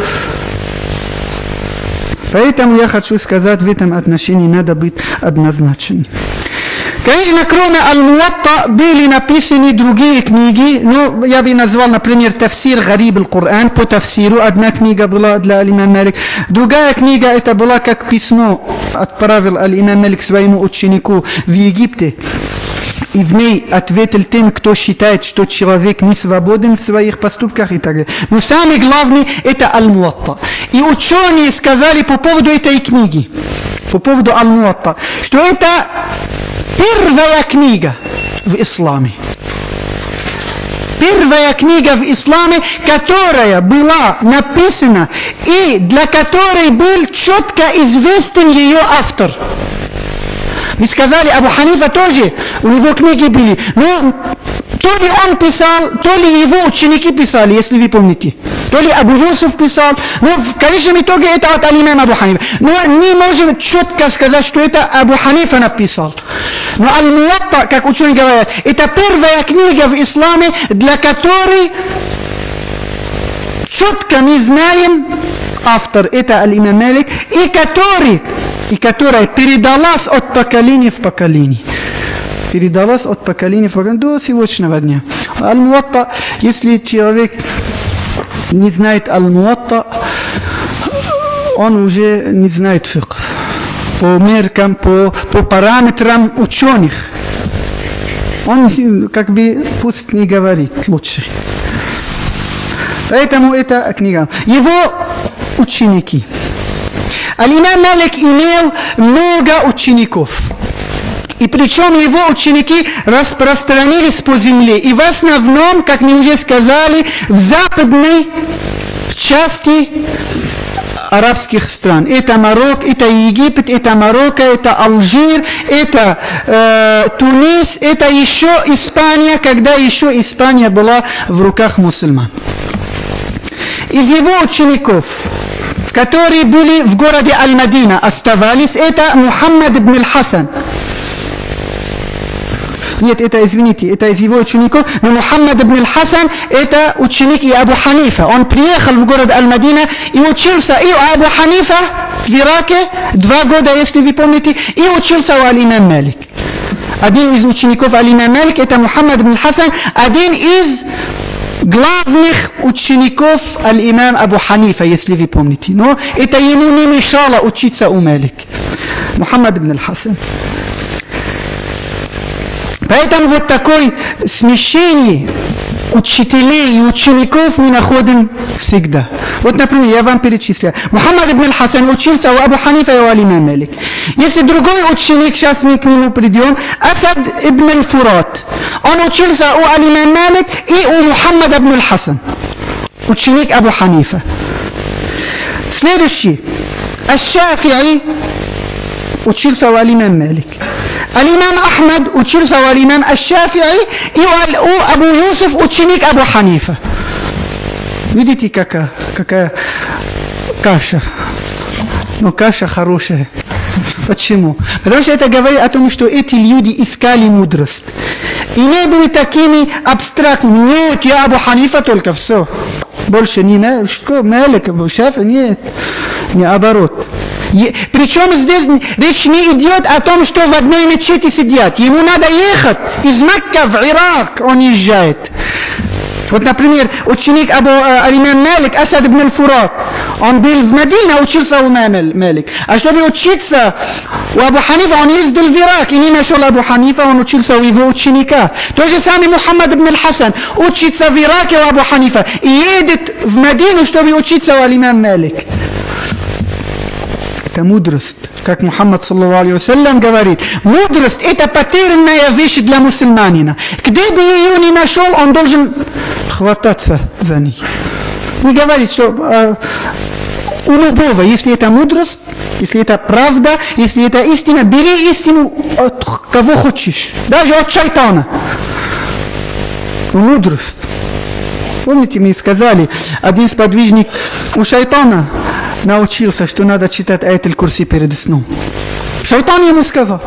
Поэтому я хочу сказать, в этом отношении надо быть однозначным. Конечно, кроме Аль-Муатта были написаны другие книги, но я бы назвал, например, Тафсир Гариб аль-Кур'ан, по тафсиру. Одна книга была для аль-имам Малик. Другая книга, это была как письмо, отправил аль-имам Малик своему ученику в Египте. И в ней ответил тем, кто считает, что человек не свободен в своих поступках и так далее. Но самое главное, это Аль-Муатта. И ученые сказали по поводу этой книги, по поводу Аль-Муатта, что это первая книга в исламе. Первая книга в исламе, которая была написана и для которой был четко известен ее автор. Мы сказали, Абу Ханифа тоже, у него книги были. Но то ли он писал, то ли его ученики писали, если вы помните. То ли Абу Юсуф писал. Но в конечном итоге это от аль-имам Абу Ханифа. Но не можем четко сказать, что это Абу Ханифа написал. Но Аль-Муатта, как ученые говорят, это первая книга в исламе, для которой четко мы знаем, автор это Аль-Имам Малик, и которая передалась от поколения в поколение. Передалась от поколения в поколение до сегодняшнего дня. Аль-Муатта, если человек не знает Аль-Муатта, он уже не знает фикх. По меркам, по параметрам ученых. Он как бы пусть не говорит лучше. Поэтому эта книга. Его ученики. Аль-Имам Малик имел много учеников. И причем его ученики распространились по земле. И в основном, как мы уже сказали, в западной части арабских стран. Это Марокко, это Египет, это Марокко, это Алжир, это Тунис, это еще Испания, когда еще Испания была в руках мусульман. Из его учеников, которые были в городе Аль-Мадина, оставались, это Мухаммад ибн Аль-Хасан. Нет, это, извините, это из его учеников, но Мухаммад ибн Аль-Хасан, это ученик и Абу Ханифа. Он приехал в город Аль-Мадина и учился и у Абу Ханифа в Ираке 2 года, если вы помните, и учился у Аль-Имам Малик. Один из учеников Аль-Имам Малик, это Мухаммад ибн Аль-Хасан, один из главных учеников Аль-Имам Абу Ханифа, если вы помните. Но это ему не мешало учиться у Малик. Мухаммад ибн Аль-Хасан. Поэтому вот такое смешение учителей и учеников мы находим всегда. Вот, например, я вам перечисляю. Мухаммад ибн Аль-Хасан учился у Абу Ханифа и у Аль-Имам Малик. Если другой ученик, сейчас мы к нему придем, Асад ибн Аль-Фурат. Он учился у Аль-Имам Малик и у Мухаммада ибн Аль-Хасан. Ученик Абу Ханифа. Следующий. Аш-Шафи'и учился у Аль-Имам Малик. Аль-Имам Ахмад учился у Аль-Имам Аш-Шафи'и и у Абу Юсуф ученик Абу Ханифа. Видите, какая каша? Но каша хорошая. Почему? Потому что это говорит о том, что эти люди искали мудрость. И не были такими абстрактными. Нет, я Абу Ханифа только, все. Больше не Малик, Абу Шафи, нет. Не оборот. Причем здесь речь не идет о том, что в одной мечети сидят. Ему надо ехать из Мекки в Ирак, он езжает. Вот, например, ученик Аль-Имам Малик, Асад ибн Аль-Фурат, он был в Медине, учился у Малик. А чтобы учиться у Абу Ханифа, он ездил в Ирак, и не нашел Абу Ханифа, он учился у его ученика. То же самое Мухаммад ибн Аль-Хасан, учится в Ираке у Абу Ханифа, и едет в Медину, чтобы учиться у Аль-Имам Малик. Это мудрость. Как Мухаммад саллаллаху алейхи вассалям говорит, мудрость это потерянная вещь для мусульманина. Где бы ее ни нашел, он должен хвататься за ней. Не говорит, что у любого, если это мудрость, если это правда, если это истина, бери истину от кого хочешь, даже от шайтана. Мудрость. Помните, мы сказали, один сподвижник у шайтана научился, что надо читать аят аль-Курси перед сном. Шайтан ему сказал,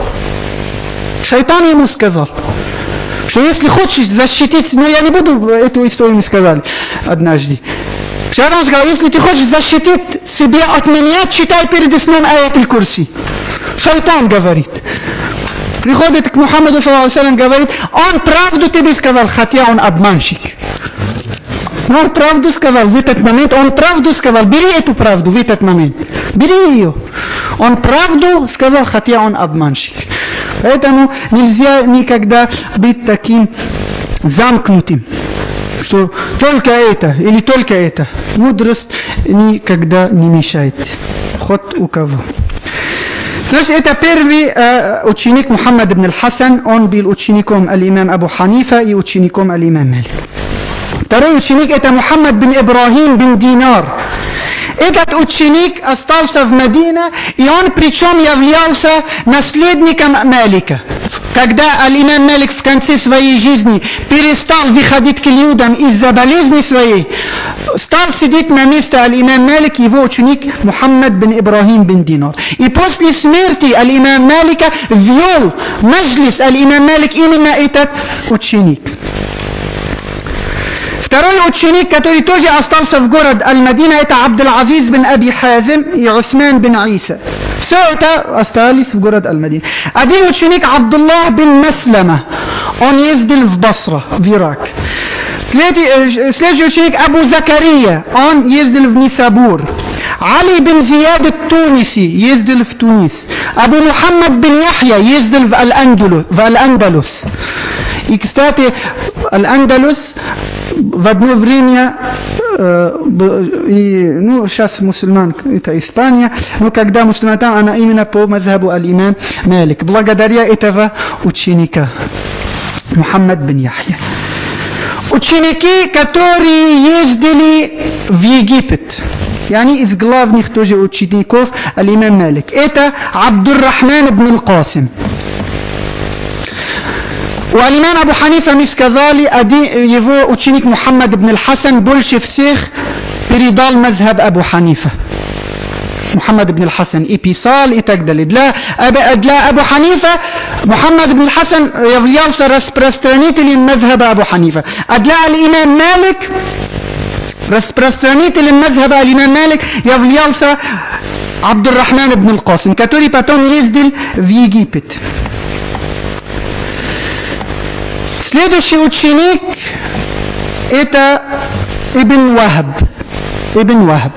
что если хочешь защитить, но я не буду эту историю, мы сказали однажды. Шайтан сказал, если ты хочешь защитить себя от меня, читай перед сном аят аль-Курси. Шайтан говорит. Приходит к Мухаммаду, говорит, он правду тебе сказал, хотя он обманщик. Но он правду сказал в этот момент, бери эту правду в этот момент, бери ее. Он правду сказал, хотя он обманщик. Поэтому нельзя никогда быть таким замкнутым, что только это или только это. Мудрость никогда не мешает. Хоть у кого. То есть это первый ученик Мухаммад ибн Аль-Хасан, он был учеником Аль-Имам Абу Ханифа и учеником Аль-Имам Малик. Второй ученик это Мухаммад бин Ибрахим бин Динар. Этот ученик остался в Медине, и он причем являлся наследником Малика. Когда аль-имам Малик в конце своей жизни перестал выходить к людям из-за болезни своей, стал сидеть на месте аль-имам Малик, его ученик Мухаммад бин Ибрахим бин Динар. И после смерти аль-имам Малика ввел маджлис аль-имам Малик именно этот ученик. Второй ученик, который тоже остался в город Аль-Мадина, это Абдул-Азиз бин Аби Хазим и Усман бин Иса. Все это остались в город Аль-Мадина. Один ученик Абдуллах бин Маслама, он ездил в Басра, в Ирак. Следующий ученик Абу Закария, он ездил в Нисабур. Али бин Зияд Туниси ездил в Тунис. Абу Мухаммад бин Яхья ездил в Аль-Андалус. И, кстати, Аль-Андалус в одно время, сейчас мусульман, это Испания, но когда мусульман там, она именно по мазхабу аль-имам Малик, благодаря этого ученика, Мухаммад бин Яхья. Ученики, которые ездили в Египет, и они из главных тоже учеников аль-имам Малик, это Абдур-Рахман бин Аль-Касим. У алимана Абу Ханифа мы сказали, его ученик Мухаммад ибн Аль-Хасан больше всех передал мазхаб Абу Ханифа. Мухаммад ибн Аль-Хасан и писал и так далее. Для Абу Ханифа Мухаммад ибн Аль-Хасан являлся распространителем мазхаба Абу Ханифа. А для алимана Малик распространителем мазхаба алимана Малик являлся Абдур-Рахман ибн Аль-Касим, который потом ездил в Египет. Следующий ученик это Ибн Вахаб.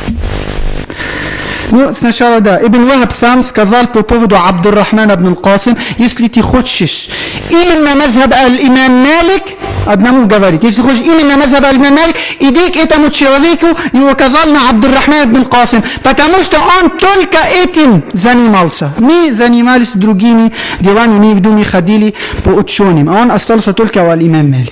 Ну, сначала Ибн Вахаб сам сказал по поводу Абдур-Рахмана ибн Аль-Касим, если ты хочешь именно мазхаб аль-имам Малик, одному говорить, если хочешь именно мазхаб аль-имам Малик, иди к этому человеку и указал на Абдур-Рахмана ибн Аль-Касим, потому что он только этим занимался. Мы занимались другими делами, мы в доме ходили по ученым, а он остался только у аль-имам Малик.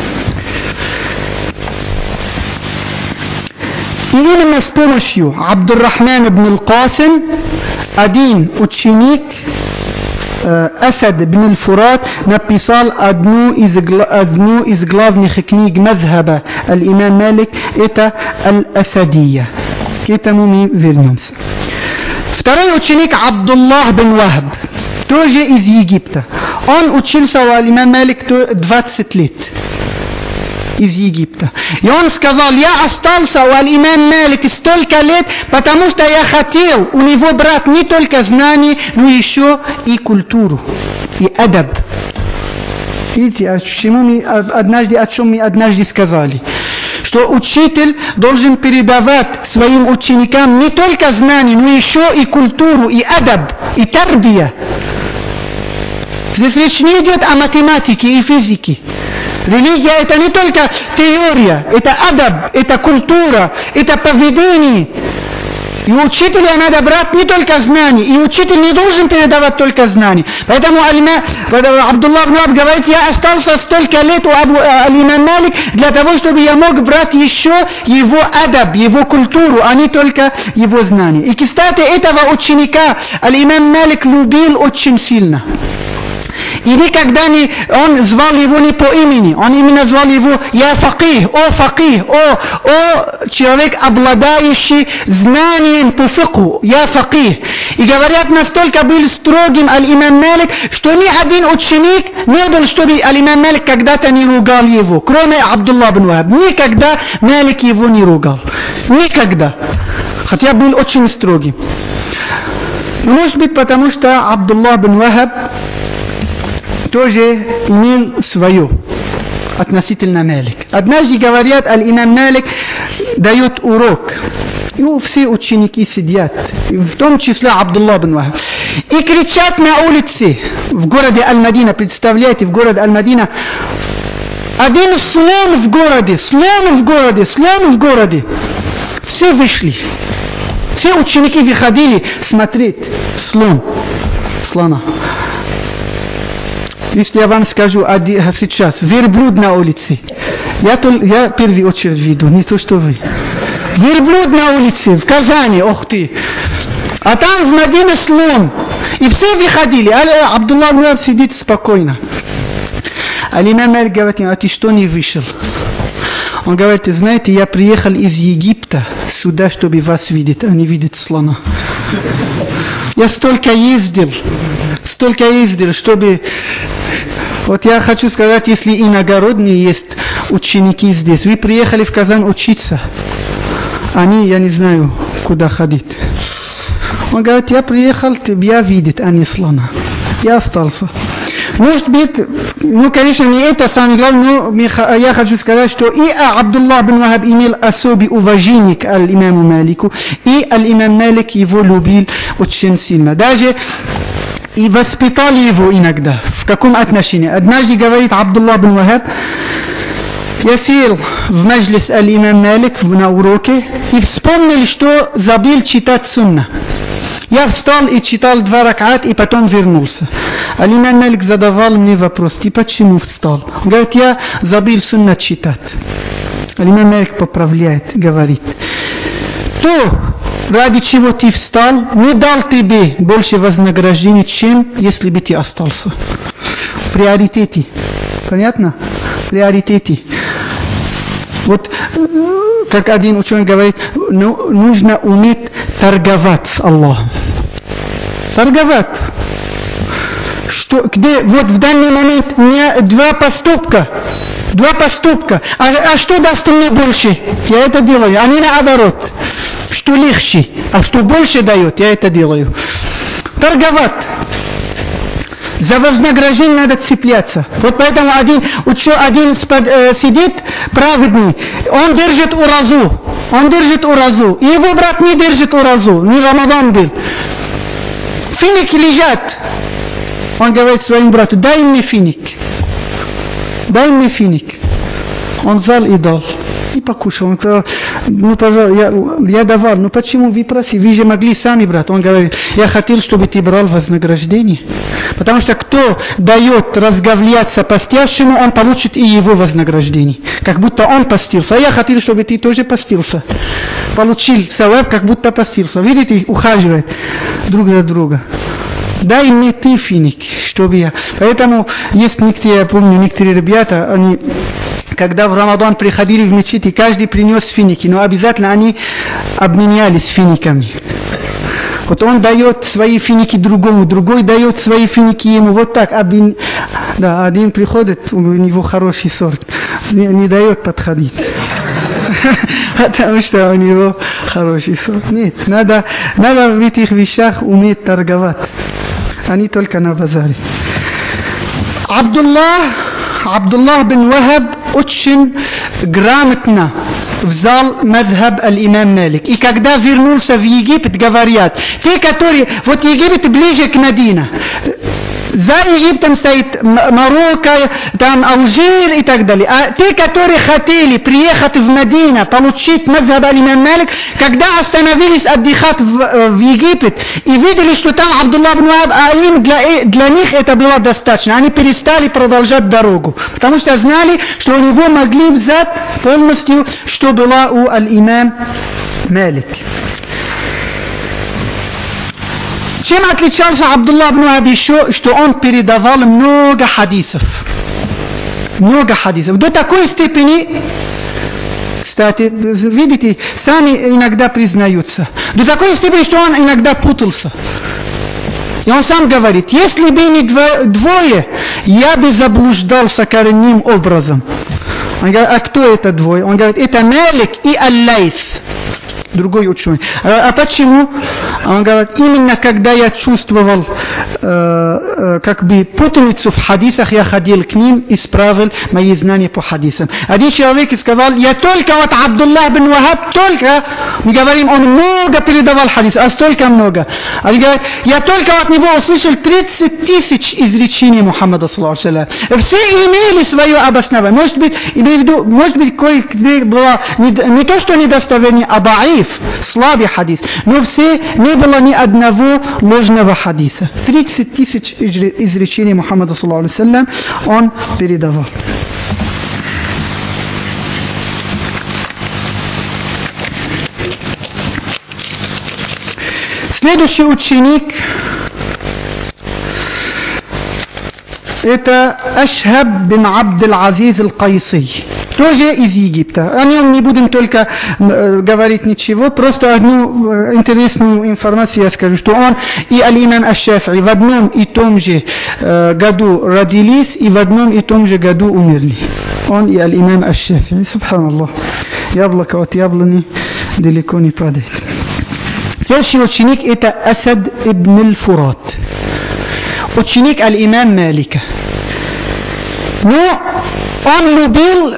И именно с помощью Абдур-Рахмана ибн Аль-Касим один ученик Асад ибн Аль-Фурат написал одну из главных книг мазхаба аль-имам Малик, это Аль-Асадия. К этому мы вернемся. Второй ученик Абдуллах бин Вахаб, тоже из Египта. Он учился у аль-имам Малик 20 лет. Из Египта. И он сказал, я остался у аль-имам Малик столько лет, потому что я хотел у него брать не только знания, но еще и культуру, и адаб. Видите, о чем мы однажды сказали? Что учитель должен передавать своим ученикам не только знания, но еще и культуру, и адаб, и тарбия. Здесь речь не идет о математике и физике. Религия это не только теория, это адаб, это культура, это поведение. И учителя надо брать не только знания, и учитель не должен передавать только знания. Поэтому Абдуллах ибн Вахаб говорит, я остался столько лет у аль-имам Малик для того, чтобы я мог брать еще его адаб, его культуру, а не только его знания. И, кстати, этого ученика аль-имам Малик любил очень сильно. И никогда он звал его не по имени, он именно звал его «Я факих», о человек, обладающий знанием по фикху, «Я факих». И говорят, настолько был строгим аль-имам Малик, что ни один ученик не был, чтобы аль-имам Малик когда-то не ругал его, кроме Абдуллах ибн Вахаб. Никогда Малик его не ругал. Никогда. Хотя был очень строгим. Может быть, потому что Абдуллах ибн Вахаб тоже имел свое относительно Малик. Однажды, говорят, аль-имам Малик дает урок. И все ученики сидят, в том числе Абдуллах ибн Вахаб. И кричат на улице в городе Аль-Мадина. Представляете, в городе Аль-Мадина один слон в городе. Все вышли. Все ученики выходили смотреть слона. Если я вам скажу сейчас, верблюд на улице, я в первую очередь веду, не то, что вы. верблюд на улице, в Казани, ох ты. А там в Медине слон. И все выходили. Абдуллах ибн Вахаб сидит спокойно. Имам Малик говорит: а ты что не вышел? Он говорит: знаете, я приехал из Египта сюда, чтобы вас видеть, а не видеть слона. Я столько ездил, чтобы... Вот я хочу сказать, если иногородние есть ученики здесь, вы приехали в Казань учиться, они, я не знаю, куда ходить. Он говорит: я приехал тебя видеть, а не слона. Я остался. Может быть, конечно, не это самое главное, но я хочу сказать, что и Абдуллах ибн Вахаб имел особое уважение к имаму Малику, и имам Малик его любил очень сильно. Даже и воспитал его иногда. В каком отношении? Однажды говорит Абдуллах ибн Вахаб: я сел в маджлис имам Малик на уроке и вспомнил, что забыл читать сунна. Я встал и читал 2 ракат, и потом вернулся. Имам Малик задавал мне вопрос: ты почему встал? Он говорит: я забыл сунна читать. Имам Малик поправляет, говорит: то, ради чего ты встал, не дал тебе больше вознаграждения, чем если бы ты остался. Приоритеты. Понятно? Приоритеты. Вот, как один ученый говорит, нужно уметь торговать с Аллахом. Торговать. Где вот в данный момент у меня 2 поступка. А что даст мне больше? Я это делаю. А не наоборот. Что легче, а что больше дает, я это делаю. Торговать. За вознаграждение надо цепляться. Вот поэтому один сидит праведный, он держит уразу. И его брат не держит уразу, не Рамадан был. Финики лежат. Он говорит своему брату: дай мне финик. Он взял и дал. И покушал. Он сказал: ну, пожалуйста, я давал. Ну, почему вы просили? Вы же могли сами брать. Он говорит: я хотел, чтобы ты брал вознаграждение. Потому что кто дает разговляться постящему, он получит и его вознаграждение. Как будто он постился. А я хотел, чтобы ты тоже постился. Получил саваб, как будто постился. Видите, ухаживают друг за друга. Дай мне ты финик, чтобы я... Поэтому есть некоторые, я помню, некоторые ребята, они... Когда в Рамадан приходили в мечеть, и каждый принес финики, но обязательно они обменялись финиками. Вот он дает свои финики другому, другой дает свои финики ему. Вот так. Да, один приходит, у него хороший сорт, не дает подходить. Потому что у него хороший сорт. Нет, надо в этих вещах уметь торговать, а не только на базаре. Абдуллах ибн Вахаб очень грамотно взял мазхаб имам Малик. И когда вернулся в Египет, говорят, те, которые... Вот Египет ближе к Медине. За Египтом стоит Марокко, там Алжир и так далее. А те, которые хотели приехать в Медину, получить мазхаб имам Малик, когда остановились отдыхать в Египет и видели, что там Абдуллах ибн Вахаб, а им для них это было достаточно. Они перестали продолжать дорогу. Потому что знали, что у него могли взять полностью, что было у имам Малик. Чем отличался Абдуллах ибн Вахаб еще, что он передавал много хадисов. До такой степени, кстати, видите, сами иногда признаются. До такой степени, что он иногда путался. И он сам говорит: если бы не двое, я бы заблуждался коренным образом. Он говорит: а кто это двое? Он говорит: это Малик и Аль-Лайс. Другой ученый. А почему? Он говорит: именно когда я чувствовал как бы путаницу в хадисах, я ходил к ним, исправил мои знания по хадисам. Один человек сказал: я только от Абдуллах ибн Вахаб, только, мы говорим, он много передавал хадисов, а столько много. Они говорят: я только от него услышал 30 тысяч изречений Мухаммада, саллаллаху алейхи ва саллям. Все имели свое обоснование. Может быть, кое-где было не то, что недостоверение, а даиф, слабый хадис. Но все, не было ни одного ложного хадиса. 30 тысяч изречений Мухаммада, саллаллаху алейхи ва саллям, он передавал. Следующий ученик это Ашхаб бин Абд-аль-Азиз аль-Кайси, тоже из Египта. О нем не будем только говорить ничего, просто одну интересную информацию я скажу, что он и аль-имам аш-Шафи'и в одном и том же году родились и в одном и том же году умерли. Он и аль-имам аш-Шафи'и, субханаллах. Яблоко от яблони далеко не падает. Следующий ученик это Асад ибн аль-Фурат, ученик аль-имам Малика. Но он любил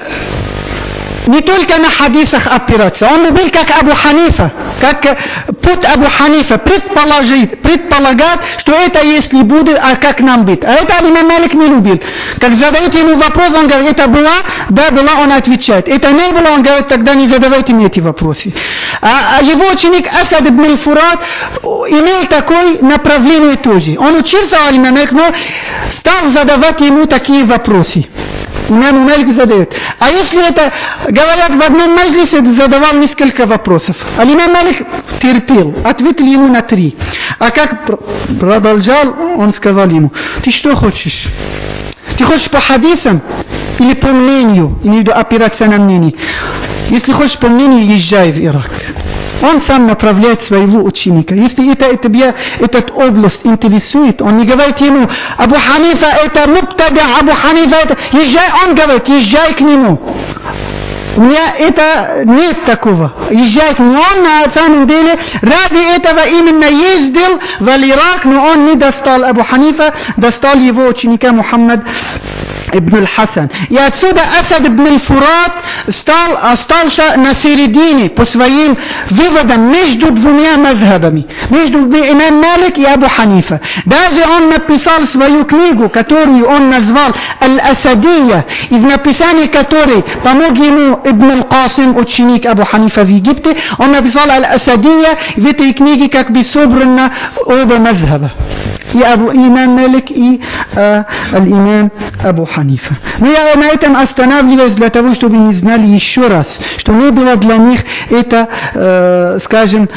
не только на хадисах опираться, он любил как Абу Ханифа, как путь Абу Ханифа предполагать, что это если будет, а как нам быть. А это имам Малик не любил. Как задают ему вопрос, он говорит, это была, да, была, он отвечает. Это не было, он говорит, тогда не задавайте мне эти вопросы. А его ученик Асад ибн аль-Фурат имел такое направление тоже. Он учился у имама Малик, но стал задавать ему такие вопросы. Имам Малик задает. А если это, говорят, в одном маджлисе задавал несколько вопросов. А имам Малик терпел, ответил ему на 3. А как продолжал, он сказал ему, ты что хочешь? Ты хочешь по хадисам или по мнению? Имею в виду опираться на мнение. Если хочешь по мнению, езжай в Ирак. Он сам направляет своего ученика. Если тебя эта область интересует, он не говорит ему, Абу Ханифа это мубтада, Абу Ханифа это... Езжай, он говорит, езжай к нему. У меня это нет такого. Езжай к нему. Он на самом деле ради этого именно ездил в Ирак, но он не достал Абу Ханифа, достал его ученика Мухаммад ибн аль-Хасан. И отсюда Асад ибн аль-Фурат остался на середине по своим выводам между двумя мазхабами, между имам Малик и Абу Ханифа. Даже он написал свою книгу, которую он назвал Аль-Асадия, и в написании которой помог ему Ибн аль-Касим, ученик Абу Ханифа в Египте, он написал Аль-Асадия, в этой книге как бы собрано оба мазхаба. И имам Малик, и имам Абу Ханифа. Но я на этом останавливаюсь для того, чтобы не знали еще раз, что не было для них это, скажем,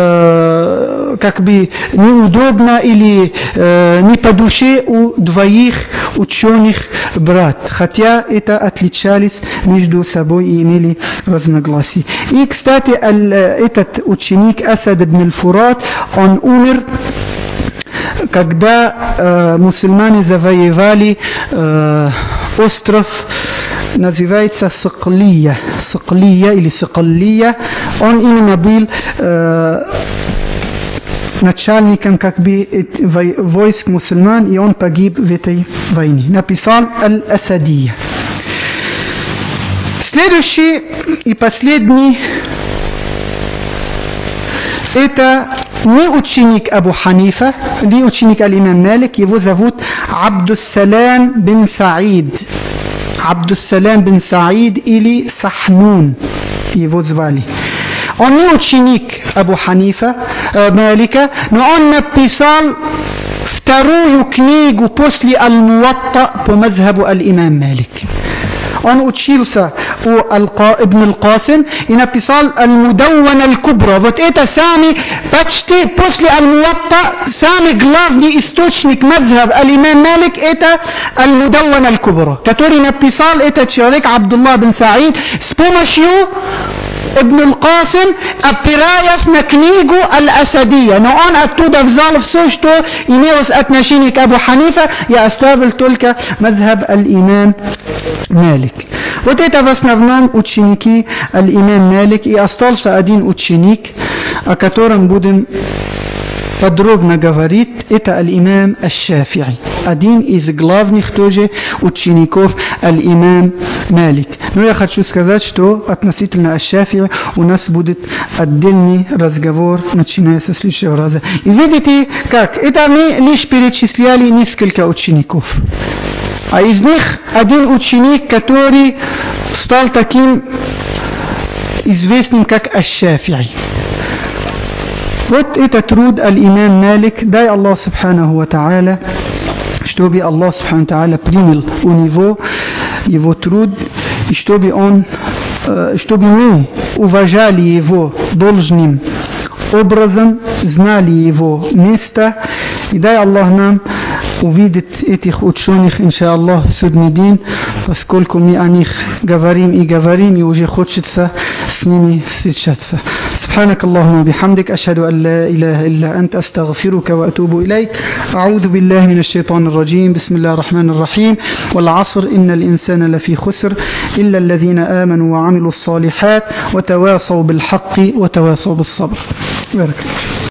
как бы неудобно или не по душе у двоих ученых брат, хотя это отличались между собой и имели разногласия. И, кстати, этот ученик Асад ибн аль-Фурат, он умер, когда мусульмане завоевали остров, называется Саклия или Саклия. Он именно был начальником как бы войск мусульман, и он погиб в этой войне. Написал Аль-Асадия. Следующий и последний это не ученик Абу Ханифа, не ученик аль-имам Малик, его зовут Абдус-Салам бин Саид. Абдус-Салам бин Саид или Сахнун его звали. Он не ученик Абу Ханифа, Малика, но он написал вторую книгу после Аль-Муатта по мазхабу аль-имам Малик. Он учился у Ибн аль-Касим и написал Аль-Мудаввана аль-Кубра. Вот это самый, почти после Аль-Муатта, самый главный источник мазхаб аль-имам Малик, это Аль-Мудаввана аль-Кубра, который написал этот человек Абдуллах бин Саид с помощью Ибн аль-Касим, опираясь на книгу Аль-Асадия. Но он оттуда взял все, что имелось отношение к Абу Ханифа, и оставил только мазхаб аль-имам Малик. Вот это в основном ученики аль-имам Малик, и остался один ученик, о котором будем подробно говорить, это аль-имам аш-Шафи'и, один из главных тоже учеников аль-имам Малик. Но я хочу сказать, что относительно аш-Шафи'и у нас будет отдельный разговор, начиная со следующего раза. И видите, как это мы лишь перечисляли несколько учеников. А из них один ученик, который стал таким известным, как аш-Шафи'и. Вот это труд аль-имам Малик. Дай Аллах субханаху ва та'аля, чтобы Аллах субханаху ва та'аля принял у него его труд, и чтобы мы уважали его должным образом, знали его место. И дай Аллах нам увидеть этих ученых, иншаллах, в судный день, поскольку мы о них говорим, и уже хочется с ними встречаться. سبحانك اللهم وبحمدك أشهد أن لا إله إلا أنت أستغفرك وأتوب إليك. أعوذ بالله من الشيطان الرجيم. بسم الله الرحمن الرحيم. والعصر إن الإنسان لفي خسر إلا الذين آمنوا وعملوا الصالحات وتواصوا بالحق وتواصوا بالصبر. بارك الله.